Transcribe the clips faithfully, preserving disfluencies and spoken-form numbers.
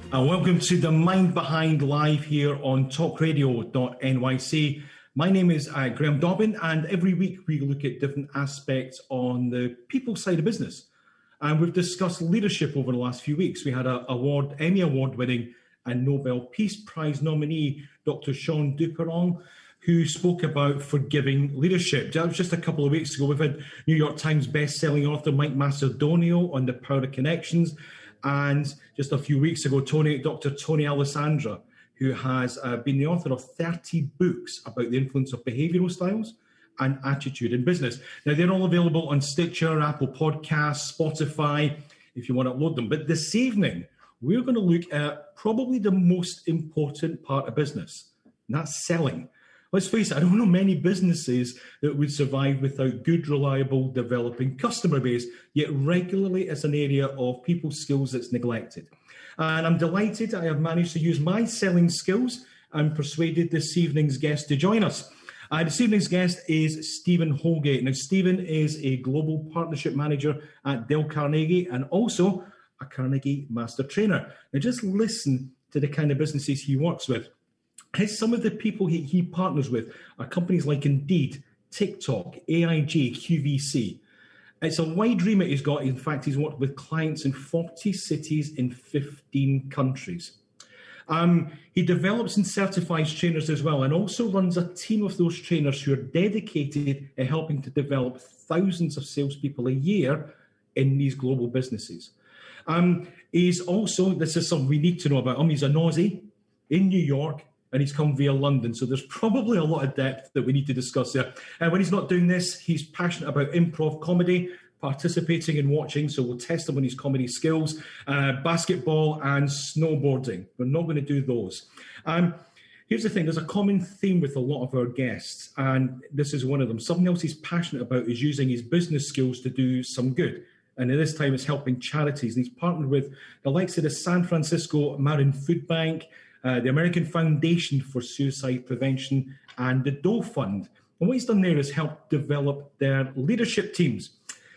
And welcome to the Mind Behind Live here on talk radio dot N Y C. My name is uh, Graham Dobbin, and every week we look at different aspects on the people side of business. And we've discussed leadership over the last few weeks. We had an award, Emmy Award winning and Nobel Peace Prize nominee, Doctor Sean Duperron, who spoke about forgiving leadership. That was just a couple of weeks ago. We've had New York Times best-selling author Mike Macedonio on the power of connections. And just a few weeks ago, Tony, Doctor Tony Alessandra, who has uh, been the author of thirty books about the influence of behavioral styles and attitude in business. Now, they're all available on Stitcher, Apple Podcasts, Spotify, if you want to upload them. But this evening, we're going to look at probably the most important part of business, and that's selling. Let's face it, I don't know many businesses that would survive without good, reliable, developing customer base, yet regularly it's an area of people skills that's neglected. And I'm delighted I have managed to use my selling skills and persuaded this evening's guest to join us. Uh, this evening's guest is Stephen Holgate. Now, Stephen is a global partnership manager at Dale Carnegie and also a Carnegie Master Trainer. Now, just listen to the kind of businesses he works with. His, some of the people he, he partners with are companies like Indeed, TikTok, A I G, Q V C. It's a wide remit he's got. In fact, he's worked with clients in forty cities in fifteen countries. Um, he develops and certifies trainers as well, and also runs a team of those trainers who are dedicated at helping to develop thousands of salespeople a year in these global businesses. Um, he's also, this is something we need to know about him, he's an Aussie in New York, and he's come via London. So there's probably a lot of depth that we need to discuss there. And when he's not doing this, he's passionate about improv comedy, participating and watching. So we'll test him on his comedy skills, uh, basketball and snowboarding. We're not going to do those. Um, here's the thing. There's a common theme with a lot of our guests, and this is one of them. Something else he's passionate about is using his business skills to do some good. And at this time, it's helping charities. And he's partnered with the likes of the San Francisco Marin Food Bank, Uh, the American Foundation for Suicide Prevention, and the Doe Fund. And what he's done there is help develop their leadership teams.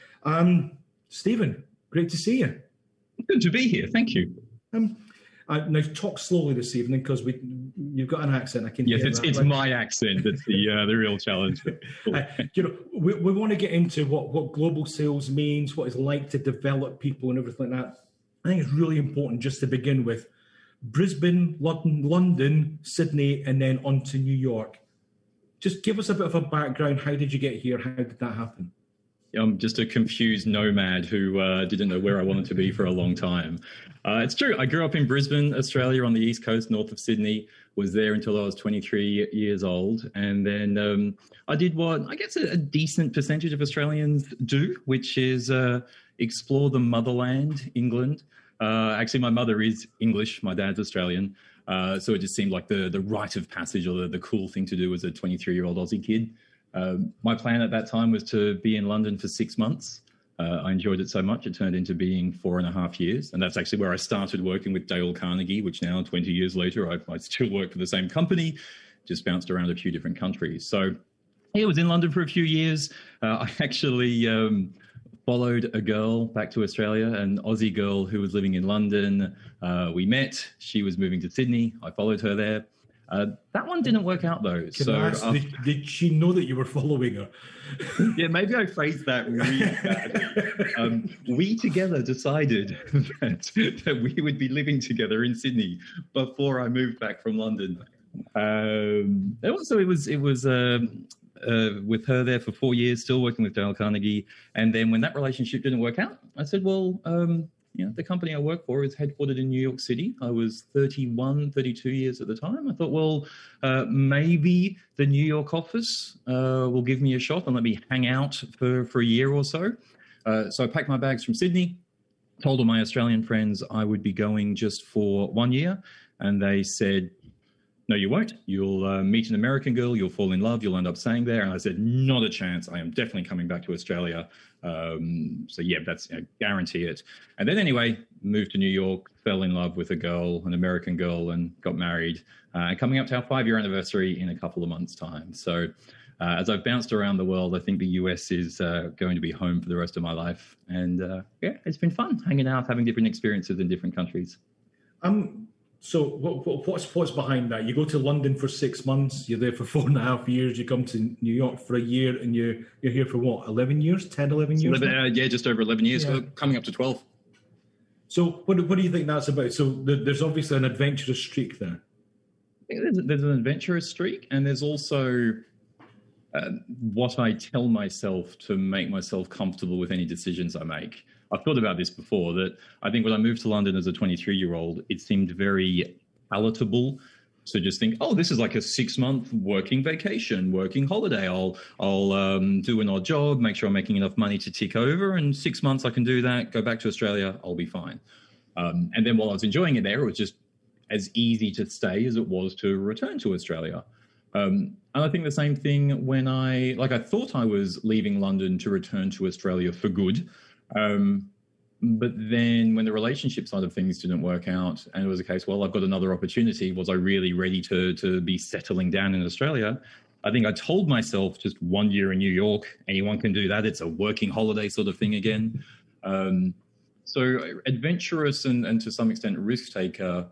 Um, Stephen, great to see you. Good to be here. Thank you. Um, uh, now, talk slowly this evening because we you've got an accent. I can yes, hear it's, that, it's right? my accent that's the uh, the real challenge. uh, you know, we, we want to get into what, what global sales means, what it's like to develop people and everything like that. I think it's really important just to begin with. Brisbane, London, London, Sydney, and then on to New York. Just give us a bit of a background. How did you get here? How did that happen? I'm just a confused nomad who uh, didn't know where I wanted to be for a long time. Uh, it's true. I grew up in Brisbane, Australia, on the east coast, north of Sydney. Was there until I was twenty-three years old. And then um, I did what I guess a, a decent percentage of Australians do, which is uh, explore the motherland, England. Uh, actually, my mother is English. My dad's Australian. Uh, so it just seemed like the, the rite of passage or the, the cool thing to do as a twenty-three-year-old Aussie kid. Uh, my plan at that time was to be in London for six months. Uh, I enjoyed it so much, it turned into being four and a half years. And that's actually where I started working with Dale Carnegie, which now, twenty years later, I, I still work for the same company, just bounced around a few different countries. So yeah, I was in London for a few years. Uh, I actually... Um, followed a girl back to Australia, an Aussie girl who was living in London. Uh, we met. She was moving to Sydney. I followed her there. Uh, that one didn't work out, though. Can so I ask, after, did, did she know that you were following her? Yeah, maybe I phrased that really badly. Um, we together decided that, that we would be living together in Sydney before I moved back from London. Um, also, it was it was. Um, Uh, with her there for four years, still working with Dale Carnegie. And then when that relationship didn't work out, I said, well, um, you know, the company I work for is headquartered in New York City. I was thirty-one, thirty-two years at the time. I thought, well, uh, maybe the New York office uh, will give me a shot and let me hang out for, for a year or so. Uh, so I packed my bags from Sydney, told all my Australian friends I would be going just for one year. And they said, no, you won't. You'll uh, meet an American girl. You'll fall in love. You'll end up staying there. And I said, not a chance. I am definitely coming back to Australia. Um, so, yeah, that's you know, guarantee it. And then anyway, moved to New York, fell in love with a girl, an American girl, and got married. Uh, and coming up to our five-year anniversary in a couple of months' time. So uh, as I've bounced around the world, I think the U S is uh, going to be home for the rest of my life. And, uh, yeah, it's been fun hanging out, having different experiences in different countries. Um, so what, what, what's what's behind that? You go to London for six months, you're there for four and a half years, you come to New York for a year, and you, you're here for what, eleven years, ten, eleven years? eleven, uh, yeah, just over eleven years, Yeah. coming up to twelve. So what, what do you think that's about? So there's obviously an adventurous streak there. There's, there's an adventurous streak, and there's also uh, what I tell myself to make myself comfortable with any decisions I make. I've thought about this before, that I think when I moved to London as a twenty-three-year-old, it seemed very palatable to just think, oh, this is like a six-month working vacation, working holiday. I'll I'll um, do an odd job, make sure I'm making enough money to tick over, and six months I can do that, go back to Australia, I'll be fine. Um, and then while I was enjoying it there, it was just as easy to stay as it was to return to Australia. Um, and I think the same thing when I, like I thought I was leaving London to return to Australia for good. Um, but then when the relationship side of things didn't work out and it was a case, well, I've got another opportunity. Was I really ready to, to be settling down in Australia? I think I told myself just one year in New York, anyone can do that. It's a working holiday sort of thing again. Um, so adventurous and, and to some extent risk taker,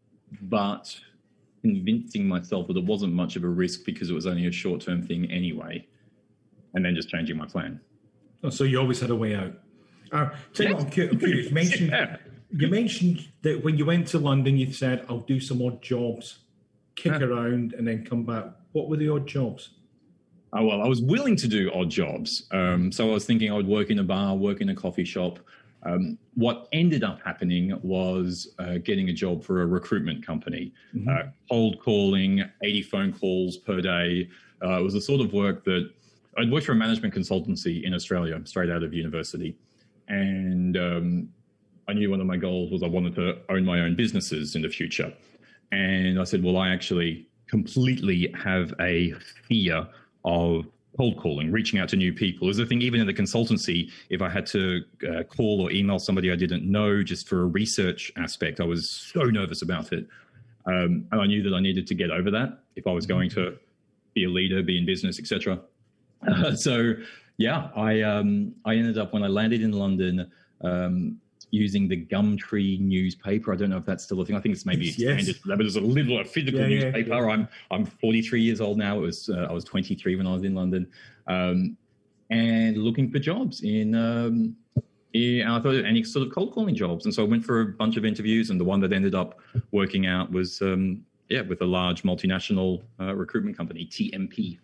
but convincing myself that it wasn't much of a risk because it was only a short-term thing anyway, and then just changing my plan. Oh, so you always had a way out. Uh, tell you what, I'm curious. I'm curious. You mentioned, yeah. you mentioned that when you went to London, you said, I'll do some odd jobs, kick huh. around, and then come back. What were the odd jobs? Oh, well, I was willing to do odd jobs. Um, so I was thinking I would work in a bar, work in a coffee shop. Um, what ended up happening was uh, getting a job for a recruitment company, mm-hmm. uh, cold calling, eighty phone calls per day. Uh, it was the sort of work that I'd worked for a management consultancy in Australia straight out of university. And um, I knew one of my goals was I wanted to own my own businesses in the future. And I said, well, I actually completely have a fear of cold calling, reaching out to new people. Is the thing, even in the consultancy, if I had to uh, call or email somebody I didn't know just for a research aspect, I was so nervous about it. Um, and I knew that I needed to get over that if I was going to be a leader, be in business, et cetera. Uh, so, yeah, I um, I ended up, when I landed in London, um, using the Gumtree newspaper. I don't know if that's still a thing. I think it's maybe expanded yes. to that, but it's a little a physical yeah, newspaper. Yeah, yeah. I'm I'm forty-three years old now. It was uh, I was twenty-three when I was in London, um, and looking for jobs in. Um, in I thought any sort of cold calling jobs, and so I went for a bunch of interviews, and the one that ended up working out was um, yeah with a large multinational uh, recruitment company, T M P.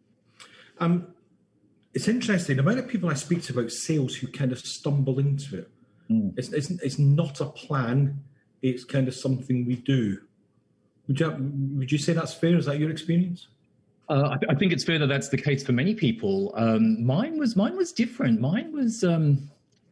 Um, it's interesting. The amount of people I speak to about sales who kind of stumble into it. Mm. It's, it's it's not a plan. It's kind of something we do. Would you would you say that's fair? Is that your experience? Uh, I, th- I think it's fair that that's the case for many people. Um, mine was mine was different. Mine was um,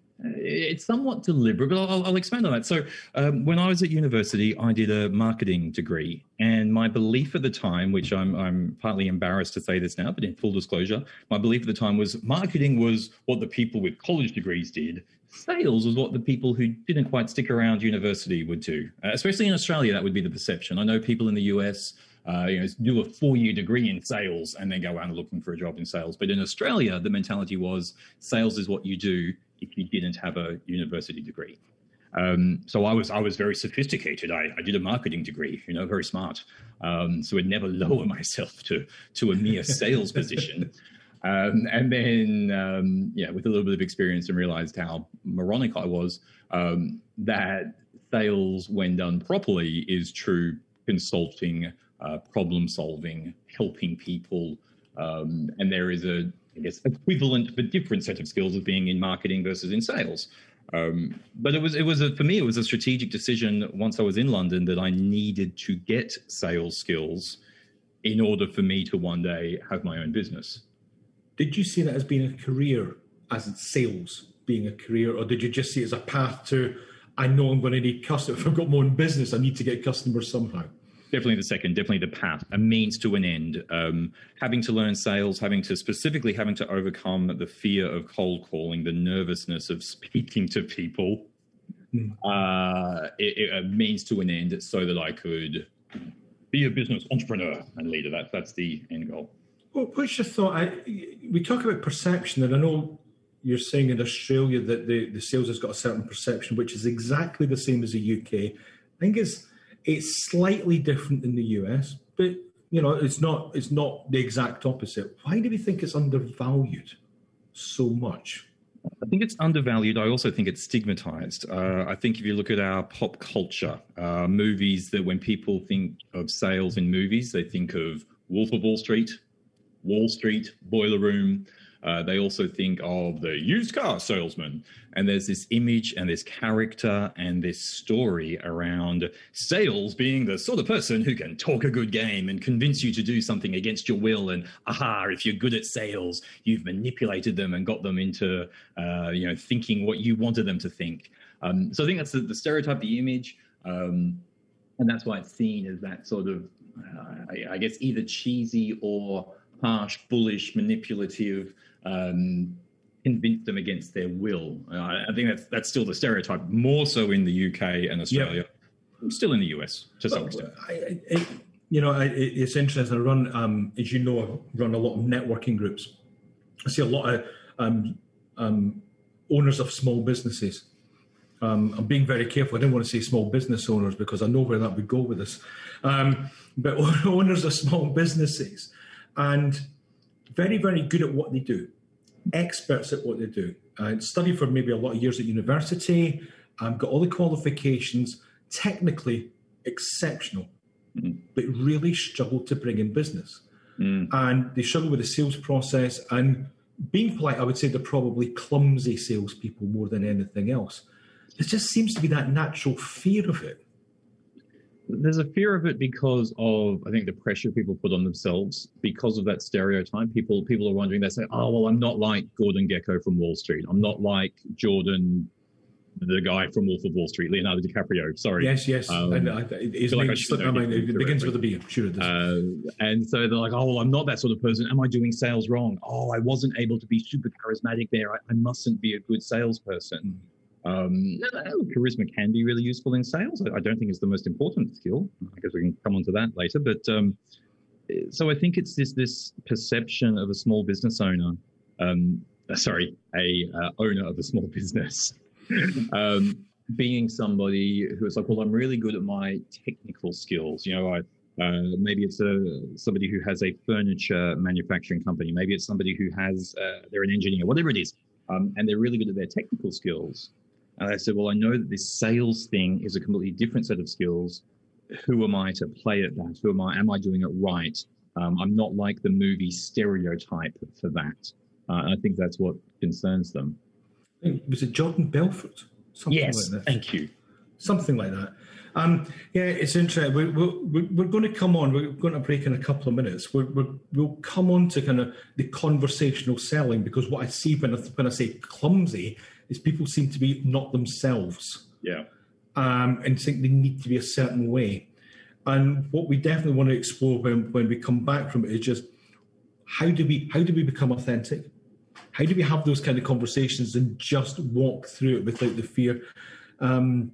it's somewhat deliberate, but I'll, I'll expand on that. So um, when I was at university, I did a marketing degree, and my belief at the time, which I'm I'm partly embarrassed to say this now, but in full disclosure, my belief at the time was marketing was what the people with college degrees did. Sales was what the people who didn't quite stick around university would do. Uh, especially in Australia, that would be the perception. I know people in the U S uh, you know, do a four-year degree in sales and then go around looking for a job in sales. But in Australia, the mentality was sales is what you do if you didn't have a university degree. Um, so I was I was very sophisticated. I, I did a marketing degree, you know, very smart. Um, so I'd never lower myself to to a mere sales position. Um, and then, um, yeah, with a little bit of experience and realized how moronic I was, um, that sales, when done properly, is true consulting, uh, problem solving, helping people. Um, and there is a, I guess, equivalent but different set of skills of being in marketing versus in sales. Um, but it was, it was a, for me, it was a strategic decision once I was in London that I needed to get sales skills in order for me to one day have my own business. Did you see that as being a career, as in sales being a career, or did you just see it as a path to, I know I'm going to need customers. If I've got my own business, I need to get customers somehow? Definitely the second, definitely the path, a means to an end. Um, having to learn sales, having to specifically having to overcome the fear of cold calling, the nervousness of speaking to people, mm. uh, it, it, a means to an end so that I could be a business entrepreneur and leader. That, that's the end goal. Well, what's your thought? I, we talk about perception, and I know you're saying in Australia that the, the sales has got a certain perception, which is exactly the same as the U K. I think it's it's slightly different in the U S, but you know, it's not it's not the exact opposite. Why do we think it's undervalued so much? I think it's undervalued. I also think it's stigmatized. Uh, I think if you look at our pop culture, uh, movies, that when people think of sales in movies, they think of Wolf of Wall Street, Wall Street, Boiler Room. Uh, they also think of the used car salesman. And there's this image and this character and this story around sales being the sort of person who can talk a good game and convince you to do something against your will. And aha, if you're good at sales, you've manipulated them and got them into, uh, you know, thinking what you wanted them to think. Um, so I think that's the, the stereotype, the image. Um, and that's why it's seen as that sort of, uh, I, I guess, either cheesy or harsh, bullish, manipulative, um, convince them against their will. Uh, I think that's that's still the stereotype, more so in the U K and Australia, yep. Still in the U S to some extent. I, I, you know, I, it's interesting. I run, um, as you know, I run a lot of networking groups. I see a lot of um, um, owners of small businesses. Um, I'm being very careful. I didn't want to say small business owners because I know where that would go with this. Um, but owners of small businesses, and very, very good at what they do, experts at what they do. I studied for maybe a lot of years at university, um, got all the qualifications, technically exceptional, mm. but really struggle to bring in business. Mm. And they struggle with the sales process. And being polite, I would say they're probably clumsy salespeople more than anything else. There just seems to be that natural fear of it. There's a fear of it because of, I think, the pressure people put on themselves because of that stereotype. People people are wondering, they say, oh, well, I'm not like Gordon Gekko from Wall Street. I'm not like Jordan, the guy from Wolf of Wall Street, Leonardo DiCaprio. Sorry. Yes, yes. Um, and I, his name, like I I mean, it begins with a B. I'm sure it does. Uh, and so they're like, oh, well, I'm not that sort of person. Am I doing sales wrong? Oh, I wasn't able to be super charismatic there. I, I mustn't be a good salesperson. Mm. Um, charisma can be really useful in sales. I don't think it's the most important skill. I guess we can come on to that later. But um, so I think it's this this perception of a small business owner, um, sorry, a uh, owner of a small business, um, being somebody who is like, well, I'm really good at my technical skills. You know, I uh, maybe it's a somebody who has a furniture manufacturing company. Maybe it's somebody who has uh, they're an engineer, whatever it is, um, and they're really good at their technical skills. And I said, well, I know that this sales thing is a completely different set of skills. Who am I to play at that? Who am I? Am I doing it right? Um, I'm not like the movie stereotype for that. Uh, I think that's what concerns them. Was it Jordan Belfort? Something yes, like that. Thank you. Something like that. Um, yeah, it's interesting. We're, we're, we're going to come on. We're going to break in a couple of minutes. We're, we're, we'll come on to kind of the conversational selling, because what I see when I, when I say clumsy is people seem to be not themselves. Yeah. Um, and think they need to be a certain way. And what we definitely want to explore when, when we come back from it is just how do we how do we become authentic? How do we have those kind of conversations and just walk through it without the fear? Um,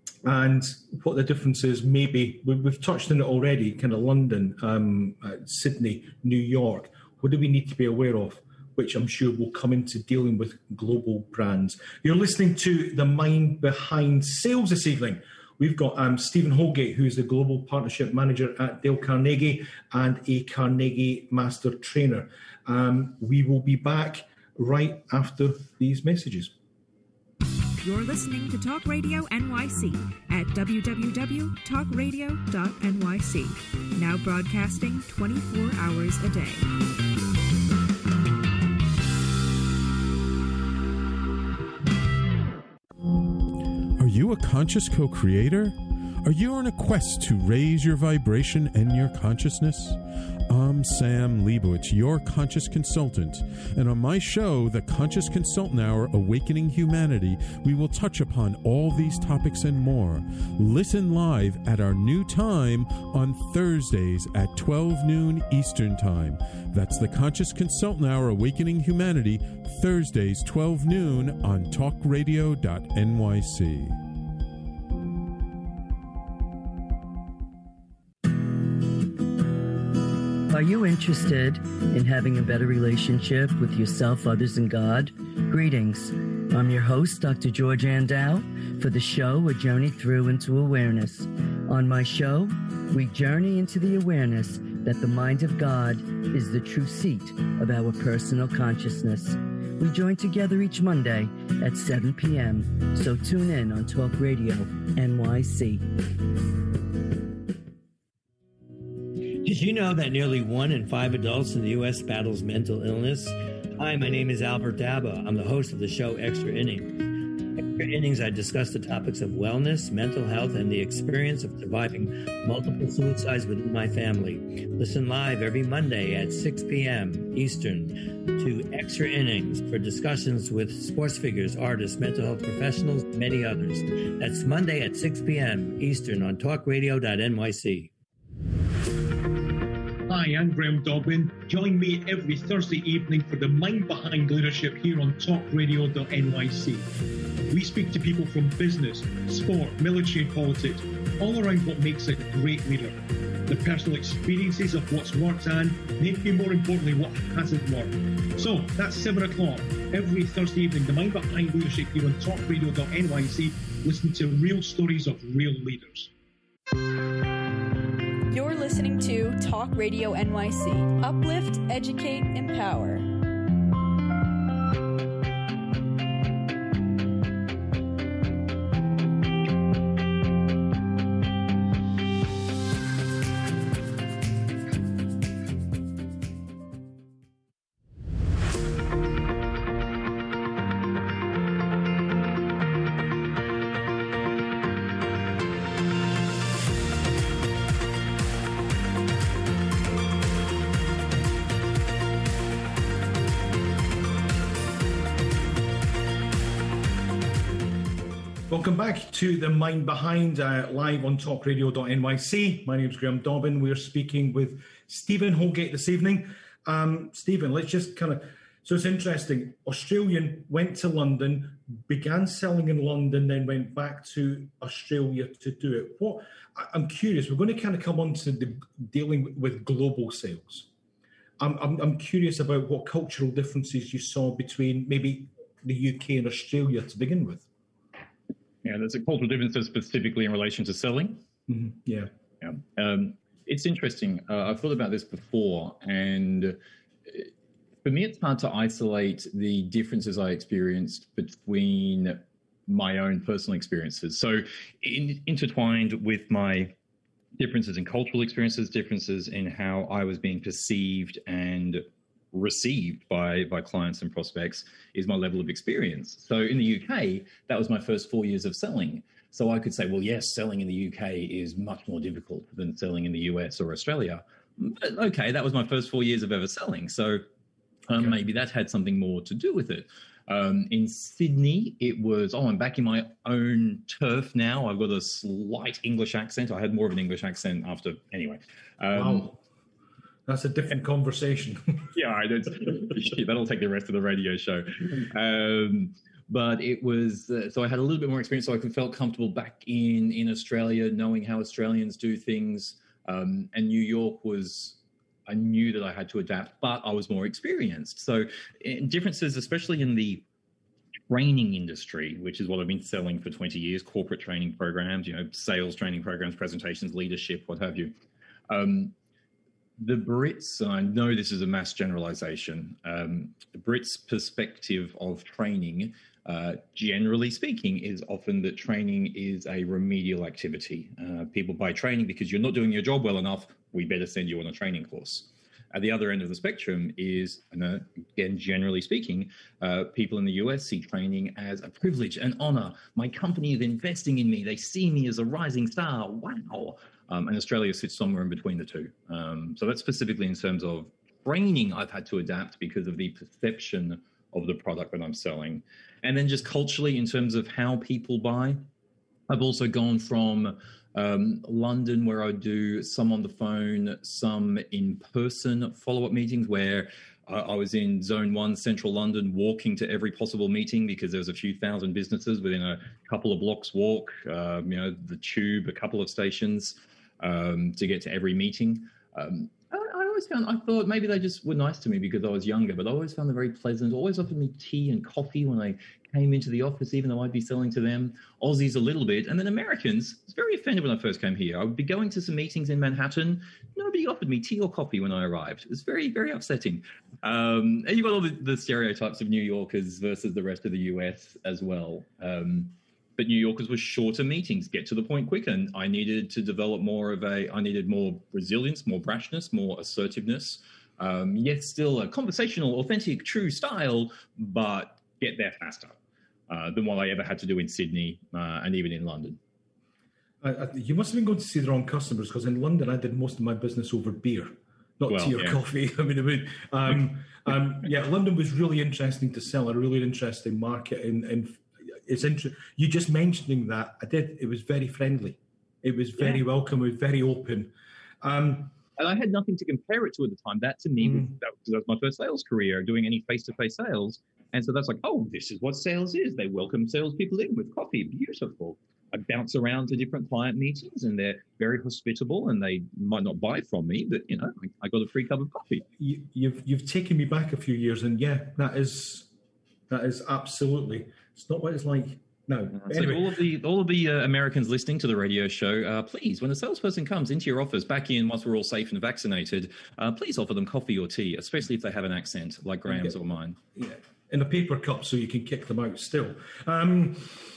and what the difference is, maybe we, we've touched on it already, kind of London, um, uh, Sydney, New York. What do we need to be aware of? Which I'm sure will come into dealing with global brands. You're listening to The Mind Behind Sales this evening. We've got um, Stephen Holgate, who is the Global Partnership Manager at Dale Carnegie and a Carnegie Master Trainer. Um, we will be back right after these messages. You're listening to Talk Radio N Y C at w w w dot talk radio dot n y c. Now broadcasting twenty-four hours a day. Are you a conscious co-creator? Are you on a quest to raise your vibration and your consciousness? I'm Sam Leibowitz, your conscious consultant, and on my show, The Conscious Consultant Hour, Awakening Humanity, we will touch upon all these topics and more. Listen live at our new time on Thursdays at twelve noon Eastern Time. That's The Conscious Consultant Hour, Awakening Humanity, Thursdays, twelve noon on talk radio dot n y c. Are you interested in having a better relationship with yourself, others, and God? Greetings. I'm your host, Doctor George Andow, for the show A Journey Through into Awareness. On my show, we journey into the awareness that the mind of God is the true seat of our personal consciousness. We join together each Monday at seven p.m., so tune in on Talk Radio N Y C. Did you know that nearly one in five adults in the U S battles mental illness? Hi, my name is Albert Daba. I'm the host of the show Extra Innings. Extra Innings, I discuss the topics of wellness, mental health, and the experience of surviving multiple suicides within my family. Listen live every Monday at six p.m. Eastern to Extra Innings for discussions with sports figures, artists, mental health professionals, and many others. That's Monday at six p.m. Eastern on talk radio dot N Y C. Hi, I'm Graham Dobbin. Join me every Thursday evening for the Mind Behind Leadership here on talk radio dot N Y C. We speak to people from business, sport, military and politics, all around what makes a great leader. The personal experiences of what's worked and, maybe more importantly, what hasn't worked. So, that's seven o'clock every Thursday evening, the Mind Behind Leadership here on talk radio dot N Y C. Listen to real stories of real leaders. You're listening to Talk Radio N Y C. Uplift, educate, empower. Welcome back to the Mind Behind, uh, live on talk radio dot N Y C. My name is Graham Dobbin. We're speaking with Stephen Holgate this evening. Um, Stephen, let's just kind of, so it's interesting. Australian, went to London, began selling in London, then went back to Australia to do it. What I'm curious, we're going to kind of come on to the dealing with global sales. I'm, I'm, I'm curious about what cultural differences you saw between maybe the U K and Australia to begin with. Yeah, there's a cultural difference specifically in relation to selling. Mm-hmm. Yeah. Yeah. Um, it's interesting. Uh, I've thought about this before, and for me, it's hard to isolate the differences I experienced between my own personal experiences. So in, intertwined with my differences in cultural experiences, differences in how I was being perceived and received by by clients and prospects is my level of experience. So in the U K, that was my first four years of selling. So I could say, well, yes, selling in the U K is much more difficult than selling in the U S or Australia. But okay, that was my first four years of ever selling. So um, okay. maybe that had something more to do with it. Um, in Sydney, it was, oh, I'm back in my own turf now. I've got a slight English accent. I had more of an English accent after, anyway. Um, wow. That's a different conversation. yeah, I don't, that'll take the rest of the radio show. Um, but it was, uh, so I had a little bit more experience, so I felt comfortable back in, in Australia, knowing how Australians do things. Um, and New York was, I knew that I had to adapt, but I was more experienced. So in differences, especially in the training industry, which is what I've been selling for twenty years, corporate training programs, you know, sales training programs, presentations, leadership, what have you. Um, The Brits, I know this is a mass generalization, um, the Brits' perspective of training, uh, generally speaking, is often that training is a remedial activity. Uh, people buy training because you're not doing your job well enough, we better send you on a training course. At the other end of the spectrum is, and uh, again, generally speaking, uh, people in the U S see training as a privilege, an honor. My company is investing in me. They see me as a rising star. Wow. Um, and Australia sits somewhere in between the two. Um, so that's specifically in terms of training I've had to adapt because of the perception of the product that I'm selling. And then just culturally, in terms of how people buy, I've also gone from um, London, where I do some on the phone, some in-person follow-up meetings, where uh, I was in Zone one, Central London, walking to every possible meeting because there was a few thousand businesses within a couple of blocks walk, um, you know, the tube, a couple of stations. Um, to get to every meeting. Um, I, I always found, I thought maybe they just were nice to me because I was younger, but I always found them very pleasant, always offered me tea and coffee when I came into the office, even though I'd be selling to them. Aussies a little bit. And then Americans, I was very offended when I first came here. I would be going to some meetings in Manhattan. Nobody offered me tea or coffee when I arrived. It was very, very upsetting. Um, and you've got all the, the stereotypes of New Yorkers versus the rest of the U S as well. Um, but New Yorkers were shorter meetings, get to the point quicker. And I needed to develop more of a, I needed more resilience, more brashness, more assertiveness. Um, yet still a conversational, authentic, true style, but get there faster. Uh, than what I ever had to do in Sydney uh, and even in London. I, I, you must have been going to see the wrong customers, because in London I did most of my business over beer, not well, tea or yeah. coffee. I mean, I mean um, um, yeah, London was really interesting to sell, a really interesting market. And, and it's interesting. You just mentioning that, I did. It was very friendly. It was very yeah. welcome. It was very open. Um, and I had nothing to compare it to at the time. That to me, mm. was, that, that was my first sales career, doing any face-to-face sales. And so that's like, oh, this is what sales is. They welcome salespeople in with coffee. Beautiful. I bounce around to different client meetings, and they're very hospitable, and they might not buy from me, but, you know, I, I got a free cup of coffee. You, you've you've taken me back a few years, and yeah, that is that is absolutely. It's not what it's like now. Uh, so anyway. all of the all of the uh, Americans listening to the radio show, uh, please, when a salesperson comes into your office, back in once we're all safe and vaccinated, uh, please offer them coffee or tea, especially if they have an accent like Graham's yeah. or mine. Yeah. In a paper cup so you can kick them out still. Um,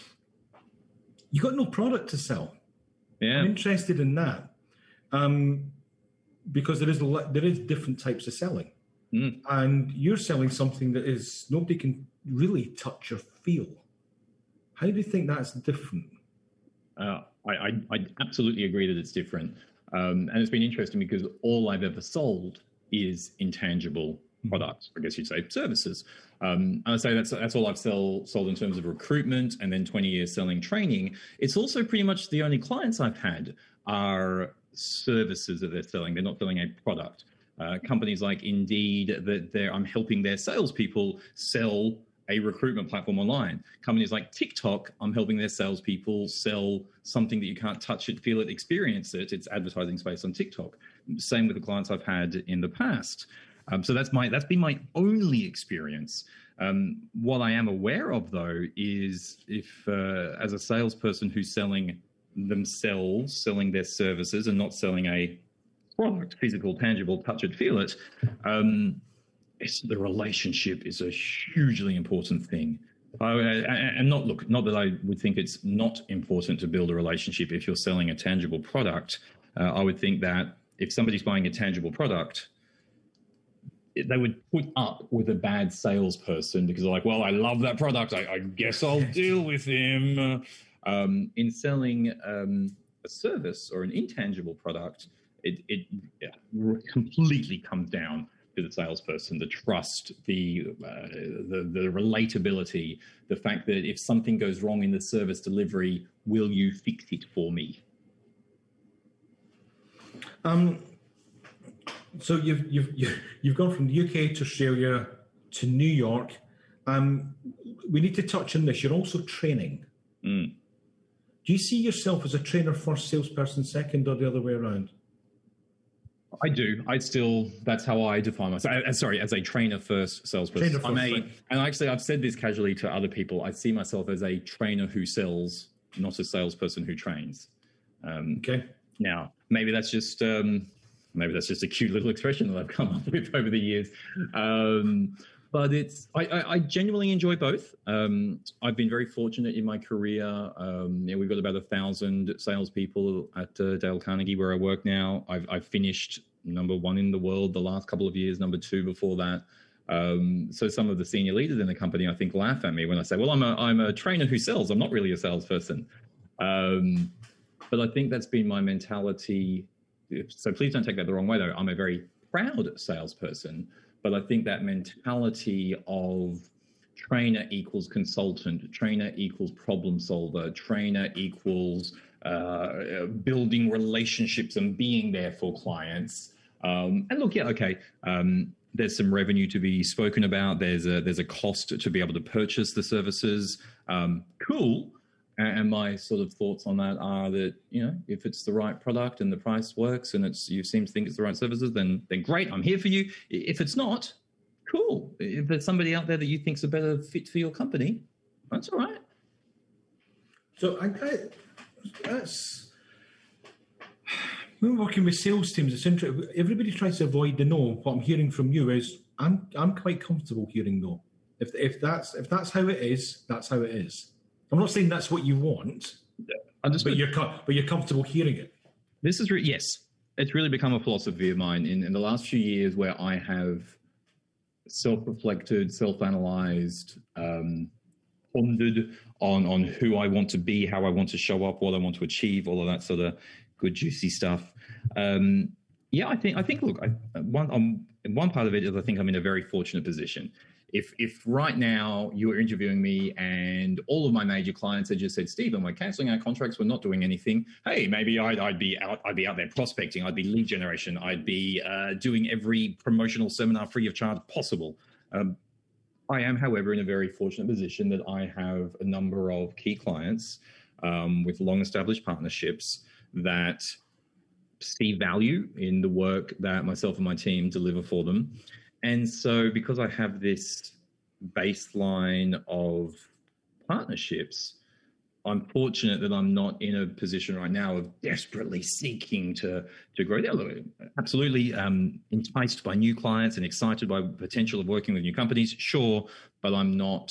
you got no product to sell. Yeah. I'm interested in that um, because there is a, there is different types of selling. Mm. And you're selling something that is nobody can really touch or feel. How do you think that's different? Uh, I, I, I absolutely agree that it's different. Um, and it's been interesting because all I've ever sold is intangible products, I guess you'd say, services. Um, and I say that's that's all I've sell, sold in terms of recruitment, and then twenty years selling training. It's also pretty much the only clients I've had are services that they're selling. They're not selling a product. Uh, companies like Indeed, that they're, I'm helping their salespeople sell a recruitment platform online. Companies like TikTok, I'm helping their salespeople sell something that you can't touch it, feel it, experience it. It's advertising space on TikTok. Same with the clients I've had in the past. Um, so that's my that's been my only experience. Um, what I am aware of, though, is if uh, as a salesperson who's selling themselves, selling their services, and not selling a product, physical, tangible, touch it, feel it, um, it's, the relationship is a hugely important thing. I, and not look, not that I would think it's not important to build a relationship if you're selling a tangible product. Uh, I would think that if somebody's buying a tangible product, they would put up with a bad salesperson because they're like, well, I love that product. I, I guess I'll deal with him. Um, in selling um, a service or an intangible product, it, it yeah, completely comes down to the salesperson, the trust, the, uh, the the relatability, the fact that if something goes wrong in the service delivery, will you fix it for me? Um. So you've you've you've gone from the U K to Australia to New York. Um, we need to touch on this. You're also training. Mm. Do you see yourself as a trainer first, salesperson second, or the other way around? I do. I still, that's how I define myself. Uh, sorry, as a trainer first salesperson. Trainer first, I'm a, right. And actually, I've said this casually to other people. I see myself as a trainer who sells, not a salesperson who trains. Um, okay. Now, maybe that's just... Um, Maybe that's just a cute little expression that I've come up with over the years. Um, but it's I, I, I genuinely enjoy both. Um, I've been very fortunate in my career. Um, you know, we've got about a thousand salespeople at uh, Dale Carnegie where I work now. I've, I've finished number one in the world the last couple of years, number two before that. Um, so some of the senior leaders in the company, I think, laugh at me when I say, well, I'm a, I'm a trainer who sells. I'm not really a salesperson. Um, but I think that's been my mentality. So please don't take that the wrong way, though. I'm a very proud salesperson, but I think that mentality of trainer equals consultant, trainer equals problem solver, trainer equals uh, building relationships and being there for clients. Um, and look, yeah, okay, um, there's some revenue to be spoken about. There's a, there's a cost to be able to purchase the services. Um, cool. And my sort of thoughts on that are that, you know, if it's the right product and the price works and it's you seem to think it's the right services, then then great, I'm here for you. If it's not, cool. If there's somebody out there that you think's a better fit for your company, that's all right. So I, I that's when we're working with sales teams. It's interesting. Everybody tries to avoid the no. What I'm hearing from you is I'm I'm quite comfortable hearing no. If if that's if that's how it is, that's how it is. I'm not saying that's what you want, I'm just but you're but you're comfortable hearing it. This is re- yes, it's really become a philosophy of mine in, in the last few years, where I have self-reflected, self-analyzed, um, pondered on on who I want to be, how I want to show up, what I want to achieve, all of that sort of good juicy stuff. Um, yeah, I think I think look, I, one um, one part of it is I think I'm in a very fortunate position. If if right now you were interviewing me and all of my major clients had just said, Stephen, we're cancelling our contracts, we're not doing anything. Hey, maybe I'd, I'd be out. I'd be out there prospecting. I'd be lead generation. I'd be uh, doing every promotional seminar free of charge possible. Um, I am, however, in a very fortunate position that I have a number of key clients um, with long-established partnerships that see value in the work that myself and my team deliver for them. And so because I have this baseline of partnerships, I'm fortunate that I'm not in a position right now of desperately seeking to to grow. They're absolutely um, enticed by new clients and excited by the potential of working with new companies, sure, but I'm not,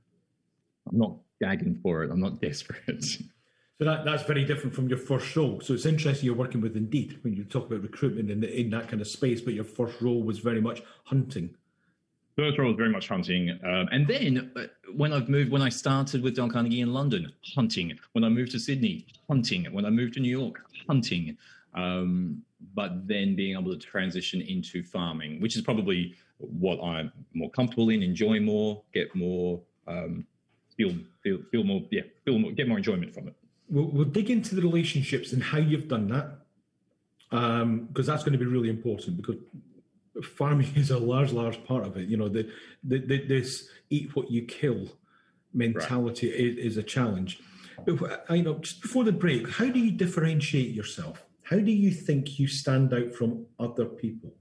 I'm not gagging for it. I'm not desperate. So that, that's very different from your first role. So it's interesting you're working with Indeed when you talk about recruitment in, the, in that kind of space, but your first role was very much hunting. First role was very much hunting. Um, and then uh, when I've moved, when I started with Dale Carnegie in London, hunting. When I moved to Sydney, hunting. When I moved to New York, hunting. Um, but then being able to transition into farming, which is probably what I'm more comfortable in, enjoy more, get more, um, feel, feel, feel more, yeah, feel more, get more enjoyment from it. We'll, we'll dig into the relationships and how you've done that, because um, that's going to be really important, because farming is a large, large part of it. You know, the, the, the this eat what you kill mentality right. is, is a challenge. But, you know, just before the break, how do you differentiate yourself? How do you think you stand out from other people?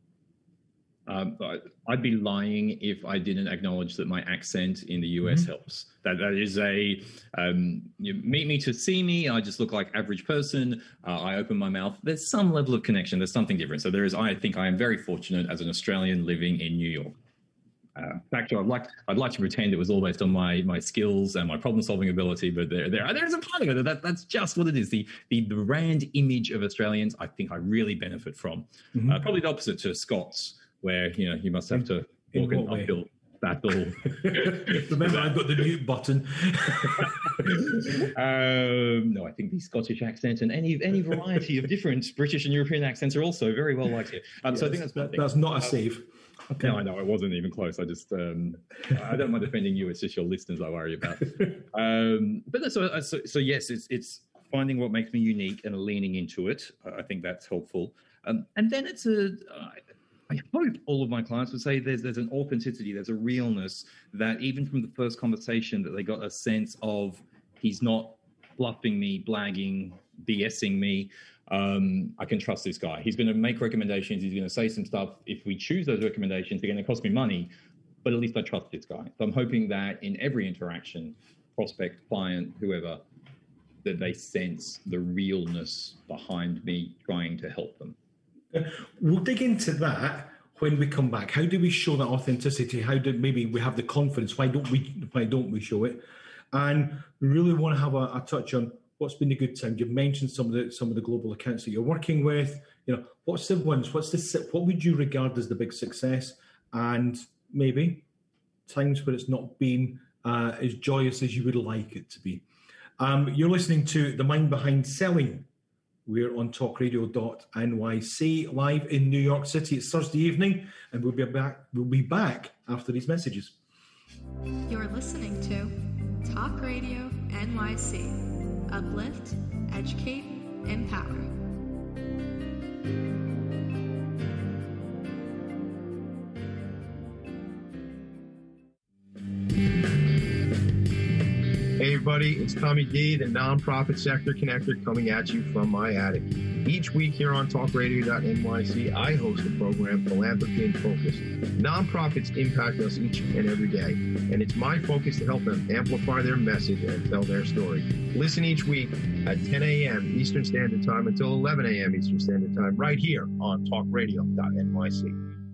Um, I'd be lying if I didn't acknowledge that my accent in the U S mm-hmm. helps. That that is a um, you meet me to see me. I just look like average person. Uh, I open my mouth. There's some level of connection. There's something different. So there is. I think I am very fortunate as an Australian living in New York. Uh, in fact, I'd like I'd like to pretend it was all based on my my skills and my problem solving ability, but there there there's a part of it that that's just what it is. The the the brand image of Australians, I think I really benefit from. Mm-hmm. Uh, probably the opposite to Scots, where you know you must have to walk an uphill battle. Remember, I've got the mute button. um, no, I think the Scottish accent and any any variety of different British and European accents are also very well liked here. Um, yes, so I think that's that, that's not a save. Okay. No, I know it wasn't even close. I just um, I don't mind offending you. It's just your listeners I worry about. Um, but so, so so yes, it's it's finding what makes me unique and leaning into it. I think that's helpful. Um, and then it's a. Uh, I hope all of my clients would say there's there's an authenticity, there's a realness that even from the first conversation that they got a sense of he's not bluffing me, blagging, BSing me. Um, I can trust this guy. He's going to make recommendations. He's going to say some stuff. If we choose those recommendations, they're going to cost me money, but at least I trust this guy. So I'm hoping that in every interaction, prospect, client, whoever, that they sense the realness behind me trying to help them. We'll dig into that when we come back. How do we show that authenticity? How do maybe we have the confidence? Why don't we? Why don't we show it? And we really want to have a, a touch on what's been a good time. You've mentioned some of the some of the global accounts that you're working with. You know, what's the ones? What's the what would you regard as the big success? And maybe times where it's not been uh, as joyous as you would like it to be. Um, you're listening to The Mind Behind Selling. We're on talk radio dot N Y C live in New York City. It's Thursday evening, and we'll be back. We'll be back after these messages. You're listening to Talk Radio N Y C. Uplift, educate, empower. Hey everybody, it's Tommy D, the Nonprofit Sector Connector, coming at you from my attic. Each week here on talk radio dot N Y C, I host the program Philanthropy in Focus. Nonprofits impact us each and every day, and it's my focus to help them amplify their message and tell their story. Listen each week at ten a.m. Eastern Standard Time until eleven a.m. Eastern Standard Time, right here on talk radio dot N Y C.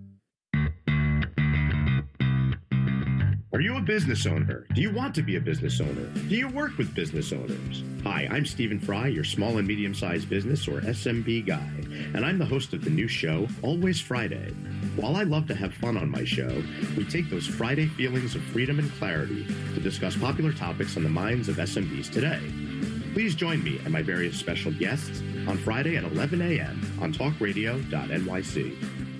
Are you a business owner? Do you want to be a business owner? Do you work with business owners? Hi, I'm Stephen Fry, your small and medium-sized business, or S M B guy, and I'm the host of the new show, Always Friday. While I love to have fun on my show, we take those Friday feelings of freedom and clarity to discuss popular topics on the minds of S M Bs today. Please join me and my various special guests on Friday at eleven a.m. on talk radio dot N Y C.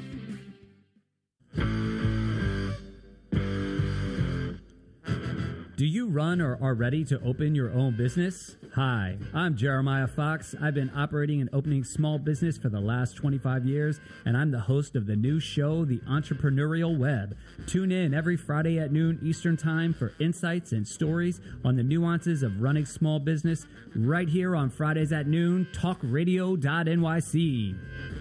Do you run or are ready to open your own business? Hi, I'm Jeremiah Fox. I've been operating and opening small business for the last twenty-five years, and I'm the host of the new show, The Entrepreneurial Web. Tune in every Friday at noon Eastern Time for insights and stories on the nuances of running small business right here on Fridays at noon, talk radio dot N Y C.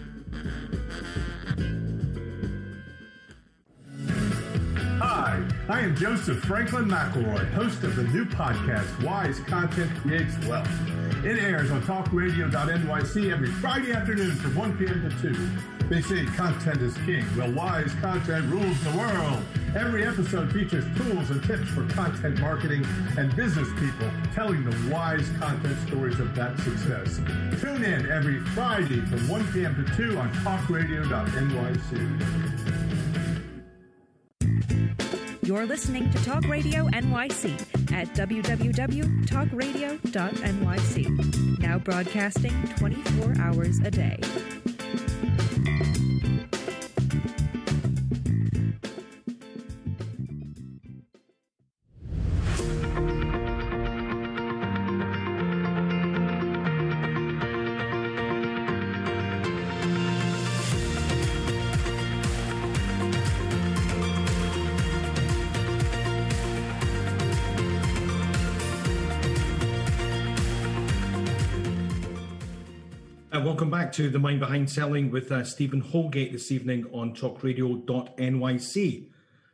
Hi, I am Joseph Franklin McElroy, host of the new podcast, Wise Content Creates Wealth. It airs on talk radio dot N Y C every Friday afternoon from one p.m. to two. They say content is king. Well, wise content rules the world. Every episode features tools and tips for content marketing and business people telling the wise content stories of that success. Tune in every Friday from one p.m. to two on talk radio dot N Y C. You're listening to Talk Radio N Y C at w w w dot talk radio dot N Y C. Now broadcasting twenty-four hours a day. Welcome back to The Mind Behind Selling with uh, Stephen Holgate this evening on talk radio dot N Y C.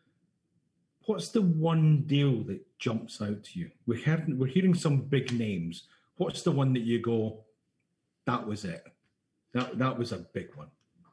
What's the one deal that jumps out to you? We're hearing, we're hearing some big names. What's the one that you go, that was it? That, that was a big one.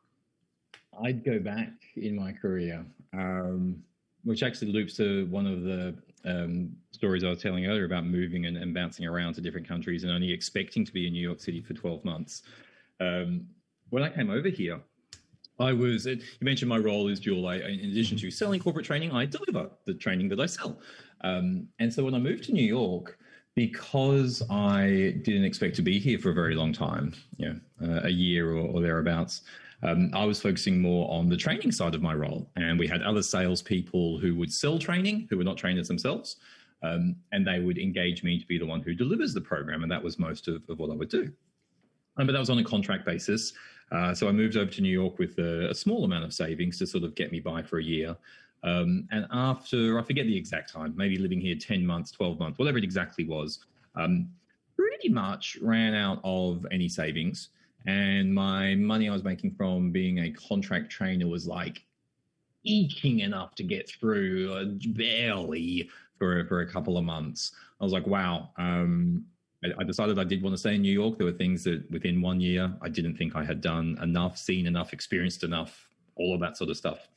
I'd go back in my career, um, which actually loops to one of the um, stories I was telling earlier about moving and, and bouncing around to different countries and only expecting to be in New York City for twelve months. Um, when I came over here, I was, you mentioned my role is dual. I, in addition to selling corporate training, I deliver the training that I sell. Um, and so when I moved to New York, because I didn't expect to be here for a very long time, you know, uh, a year or, or thereabouts, um, I was focusing more on the training side of my role. And we had other salespeople who would sell training, who were not trainers themselves, um, and they would engage me to be the one who delivers the program. And that was most of, of what I would do. Um, but that was on a contract basis. Uh, so I moved over to New York with a, a small amount of savings to sort of get me by for a year. Um, and after, I forget the exact time, maybe living here ten months, twelve months, whatever it exactly was, um, pretty much ran out of any savings. And my money I was making from being a contract trainer was like eking enough to get through, uh, barely for, for a couple of months. I was like, wow. Um, I decided I did want to stay in New York. There were things that within one year I didn't think I had done enough, seen enough, experienced enough, all of that sort of stuff.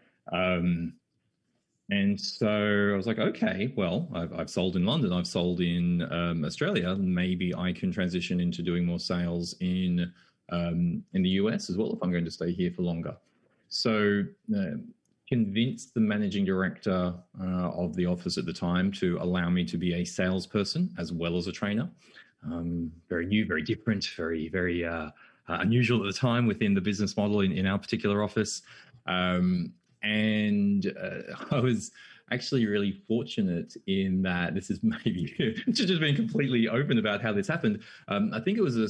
Um, and so I was like, okay, well, I've, I've sold in London. I've sold in um, Australia. Maybe I can transition into doing more sales in um, in the U S as well if I'm going to stay here for longer. So uh, convinced the managing director uh, of the office at the time to allow me to be a salesperson as well as a trainer. Um, very new, very different, very, very uh, uh, unusual at the time within the business model in, in our particular office. Um, and uh, I was actually really fortunate in that this is maybe just being completely open about how this happened. Um, I think it was a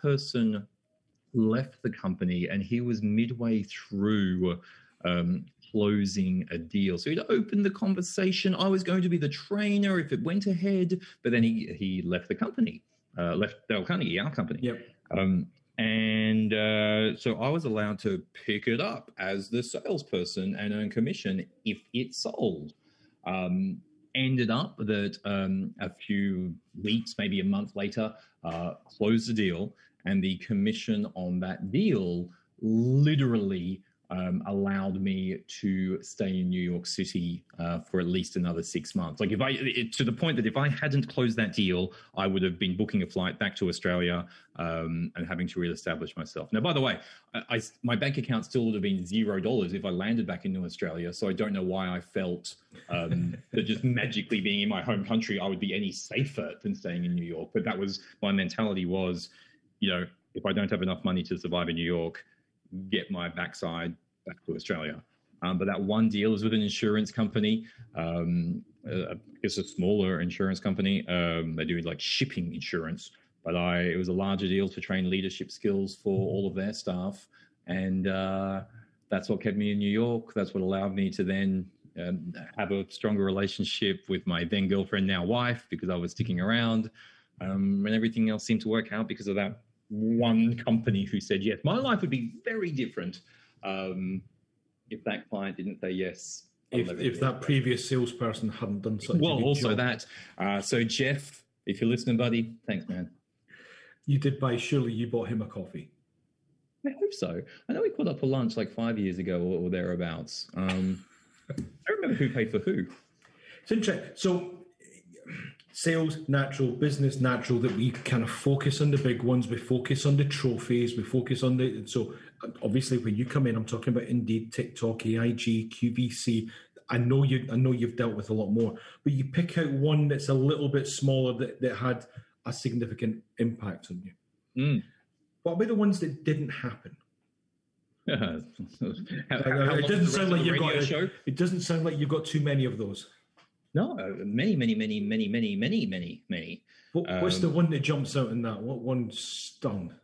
salesperson left the company and he was midway through um, closing a deal. So he'd opened the conversation. I was going to be the trainer if it went ahead, but then he he left the company, uh, left Dale Carnegie, our company. Yep. Um, and uh, so I was allowed to pick it up as the salesperson and earn commission if it sold. Um, ended up that um, a few weeks, maybe a month later, uh, closed the deal, and the commission on that deal literally um, allowed me to stay in New York City uh, for at least another six months. Like if I, it, to the point that if I hadn't closed that deal, I would have been booking a flight back to Australia um, and having to reestablish myself. Now, by the way, I, I, my bank account still would have been zero dollars if I landed back into Australia. So I don't know why I felt um, that just magically being in my home country, I would be any safer than staying in New York. But that was, my mentality was, you know, if I don't have enough money to survive in New York, get my backside back to Australia. Um, but that one deal was with an insurance company. Um, uh, I guess a smaller insurance company. Um, they do like shipping insurance, but I it was a larger deal to train leadership skills for all of their staff, and uh, that's what kept me in New York. That's what allowed me to then um, have a stronger relationship with my then girlfriend, now wife, because I was sticking around, um, and everything else seemed to work out because of that one company who said yes. My life would be very different um, if that client didn't say yes. If, if that previous salesperson hadn't done such well, a good also job. that. Uh, so Jeff, if you're listening, buddy, thanks, man. You did buy, surely you bought him a coffee. I hope so. I know we caught up for lunch like five years ago or, or thereabouts. Um, I don't remember who paid for who. It's interesting. So sales, natural, business, natural, that we kind of focus on the big ones. We focus on the trophies. We focus on the... So obviously when you come in, I'm talking about Indeed, TikTok, A I G, Q V C. I know, you, I know you've dealt with a lot more, but you pick out one that's a little bit smaller that, that had a significant impact on you. Mm. What about the ones that didn't happen? how, how, how it doesn't sound like you've got. Show? It doesn't sound like you've got too many of those. No, uh, many, many, many, many, many, many, many, many. What, um, what's the one that jumps out in that? What one stung?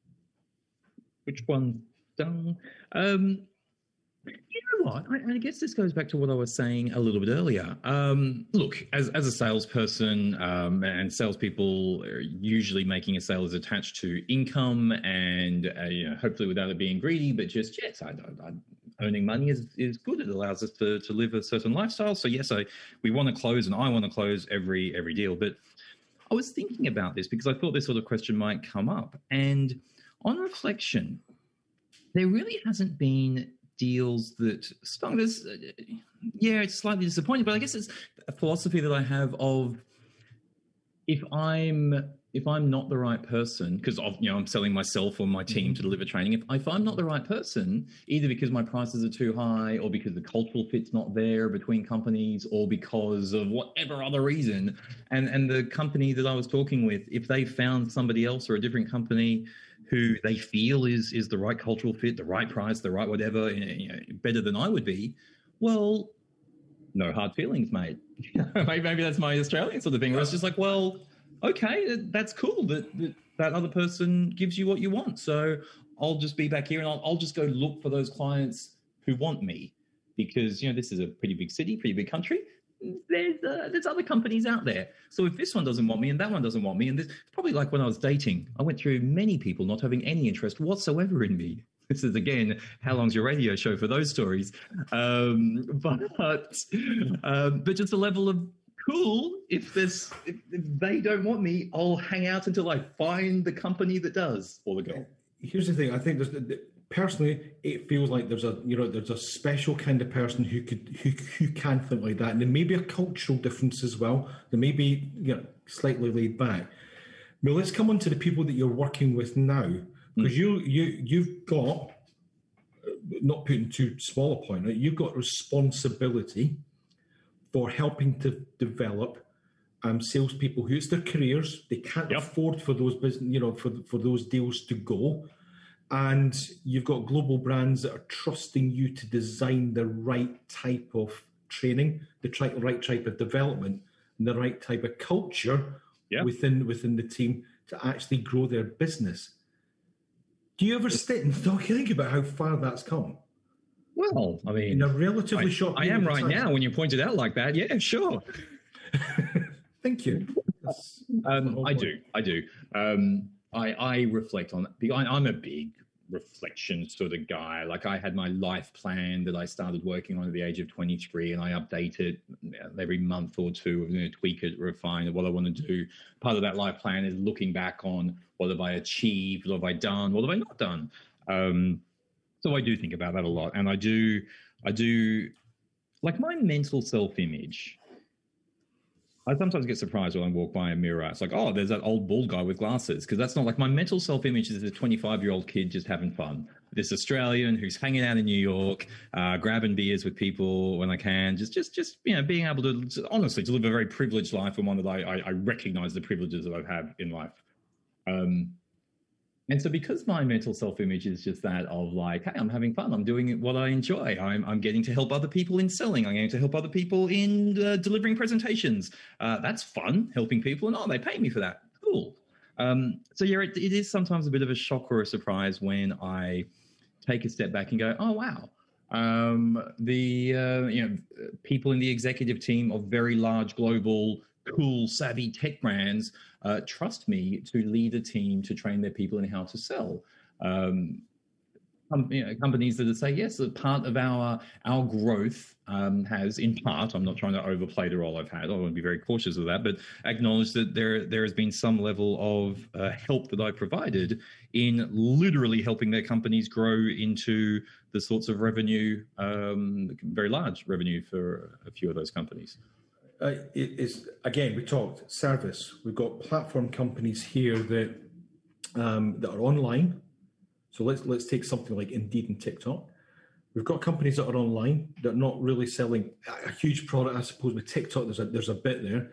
Which one stung? Um, you know what? I, I guess this goes back to what I was saying a little bit earlier. Um, look, as as a salesperson, um, and salespeople are usually making a sale is attached to income, and uh, you know, hopefully without it being greedy, but just yes, I, I, I earning money is, is good. It allows us to, to live a certain lifestyle. So yes, I, we want to close and I want to close every, every deal. But I was thinking about this because I thought this sort of question might come up. And on reflection, there really hasn't been deals that stung. There's, uh, yeah, it's slightly disappointing, but I guess it's a philosophy that I have of if I'm if I'm not the right person, because you know I'm selling myself or my team to deliver training, if, if I'm not the right person, either because my prices are too high or because the cultural fit's not there between companies or because of whatever other reason, and, and the company that I was talking with, if they found somebody else or a different company who they feel is is the right cultural fit, the right price, the right whatever, you know, better than I would be, well, no hard feelings, mate. maybe, maybe that's my Australian sort of thing where it's just like, well, okay, that's cool that, that that other person gives you what you want. So I'll just be back here and I'll, I'll just go look for those clients who want me because, you know, this is a pretty big city, pretty big country. There's, uh, there's other companies out there. So if this one doesn't want me and that one doesn't want me, and this, probably like when I was dating, I went through many people not having any interest whatsoever in me. This is, again, how long's your radio show for those stories? Um, but, um, but just a level of, cool, if this if, if they don't want me, I'll hang out until I find the company that does, or the girl. Here's the thing. I think there's personally, it feels like there's a you know there's a special kind of person who could who who can think like that, and there may be a cultural difference as well. There may be you know slightly laid back. But let's come on to the people that you're working with now, because mm. you you you've got, not putting too small a point, right? You've got responsibility for helping to develop um, salespeople who it's their careers. They can't yep. afford for those business, you know, for for those deals to go. And you've got global brands that are trusting you to design the right type of training, the tri- right type of development, and the right type of culture yep. within within the team to actually grow their business. Do you ever sit and think about how far that's come? Well, I mean, in a relatively I, short I am right now when you point it out like that. Yeah, sure. Thank you. Um, I do. I do. Um, I, I reflect on that. I, I'm a big reflection sort of guy. Like I had my life plan that I started working on at the age of twenty-three, and I update it every month or two, you know, tweak it, refine it, what I want to do. Part of that life plan is looking back on what have I achieved, what have I done, what have I not done. Um, so I do think about that a lot, and I do, I do, like my mental self-image. I sometimes get surprised when I walk by a mirror. It's like, oh, there's that old bald guy with glasses. Because that's not like my mental self-image is a twenty-five-year-old kid just having fun. This Australian who's hanging out in New York, uh, grabbing beers with people when I can, just, just, just you know, being able to, to honestly to live a very privileged life, and one that I, I, I recognize the privileges that I have in life. Um, and so because my mental self-image is just that of like, hey, I'm having fun. I'm doing what I enjoy. I'm, I'm getting to help other people in selling. I'm getting to help other people in uh, delivering presentations. Uh, that's fun, helping people. And, oh, they pay me for that. Cool. Um, so, yeah, it, it is sometimes a bit of a shock or a surprise when I take a step back and go, oh, wow. Um, the uh, you know people in the executive team of very large global cool, savvy tech brands uh, trust me to lead a team to train their people in how to sell. Um, um, you know, companies that say, yes, a part of our our growth um, has, in part, I'm not trying to overplay the role I've had, I want to be very cautious of that, but acknowledge that there there has been some level of uh, help that I provided in literally helping their companies grow into the sorts of revenue, um, very large revenue for a few of those companies. Uh, it is, again, we talked service. We've got platform companies here that um, that are online. So let's let's take something like Indeed and TikTok. We've got companies that are online that are not really selling a huge product. I suppose with TikTok, there's a there's a bit there,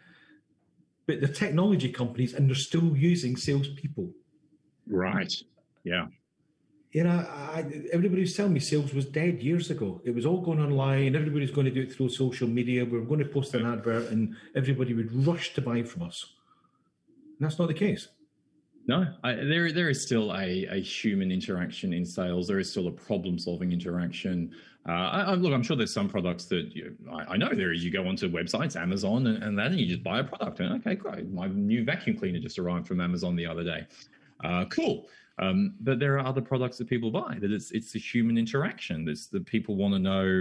but the technology companies, and they're still using salespeople. Right. Yeah. You know, I, everybody was telling me sales was dead years ago. It was all going online. Everybody's going to do it through social media. We were going to post an advert and everybody would rush to buy from us. And that's not the case. No, I, there there is still a, a human interaction in sales. There is still a problem-solving interaction. Uh, I, I, look, I'm sure there's some products that you, I, I know there is. You go onto websites, Amazon, and, and that, and you just buy a product. And okay, great. My new vacuum cleaner just arrived from Amazon the other day. Uh, cool. Um, but there are other products that people buy. That it's it's the human interaction. That's the people want to know.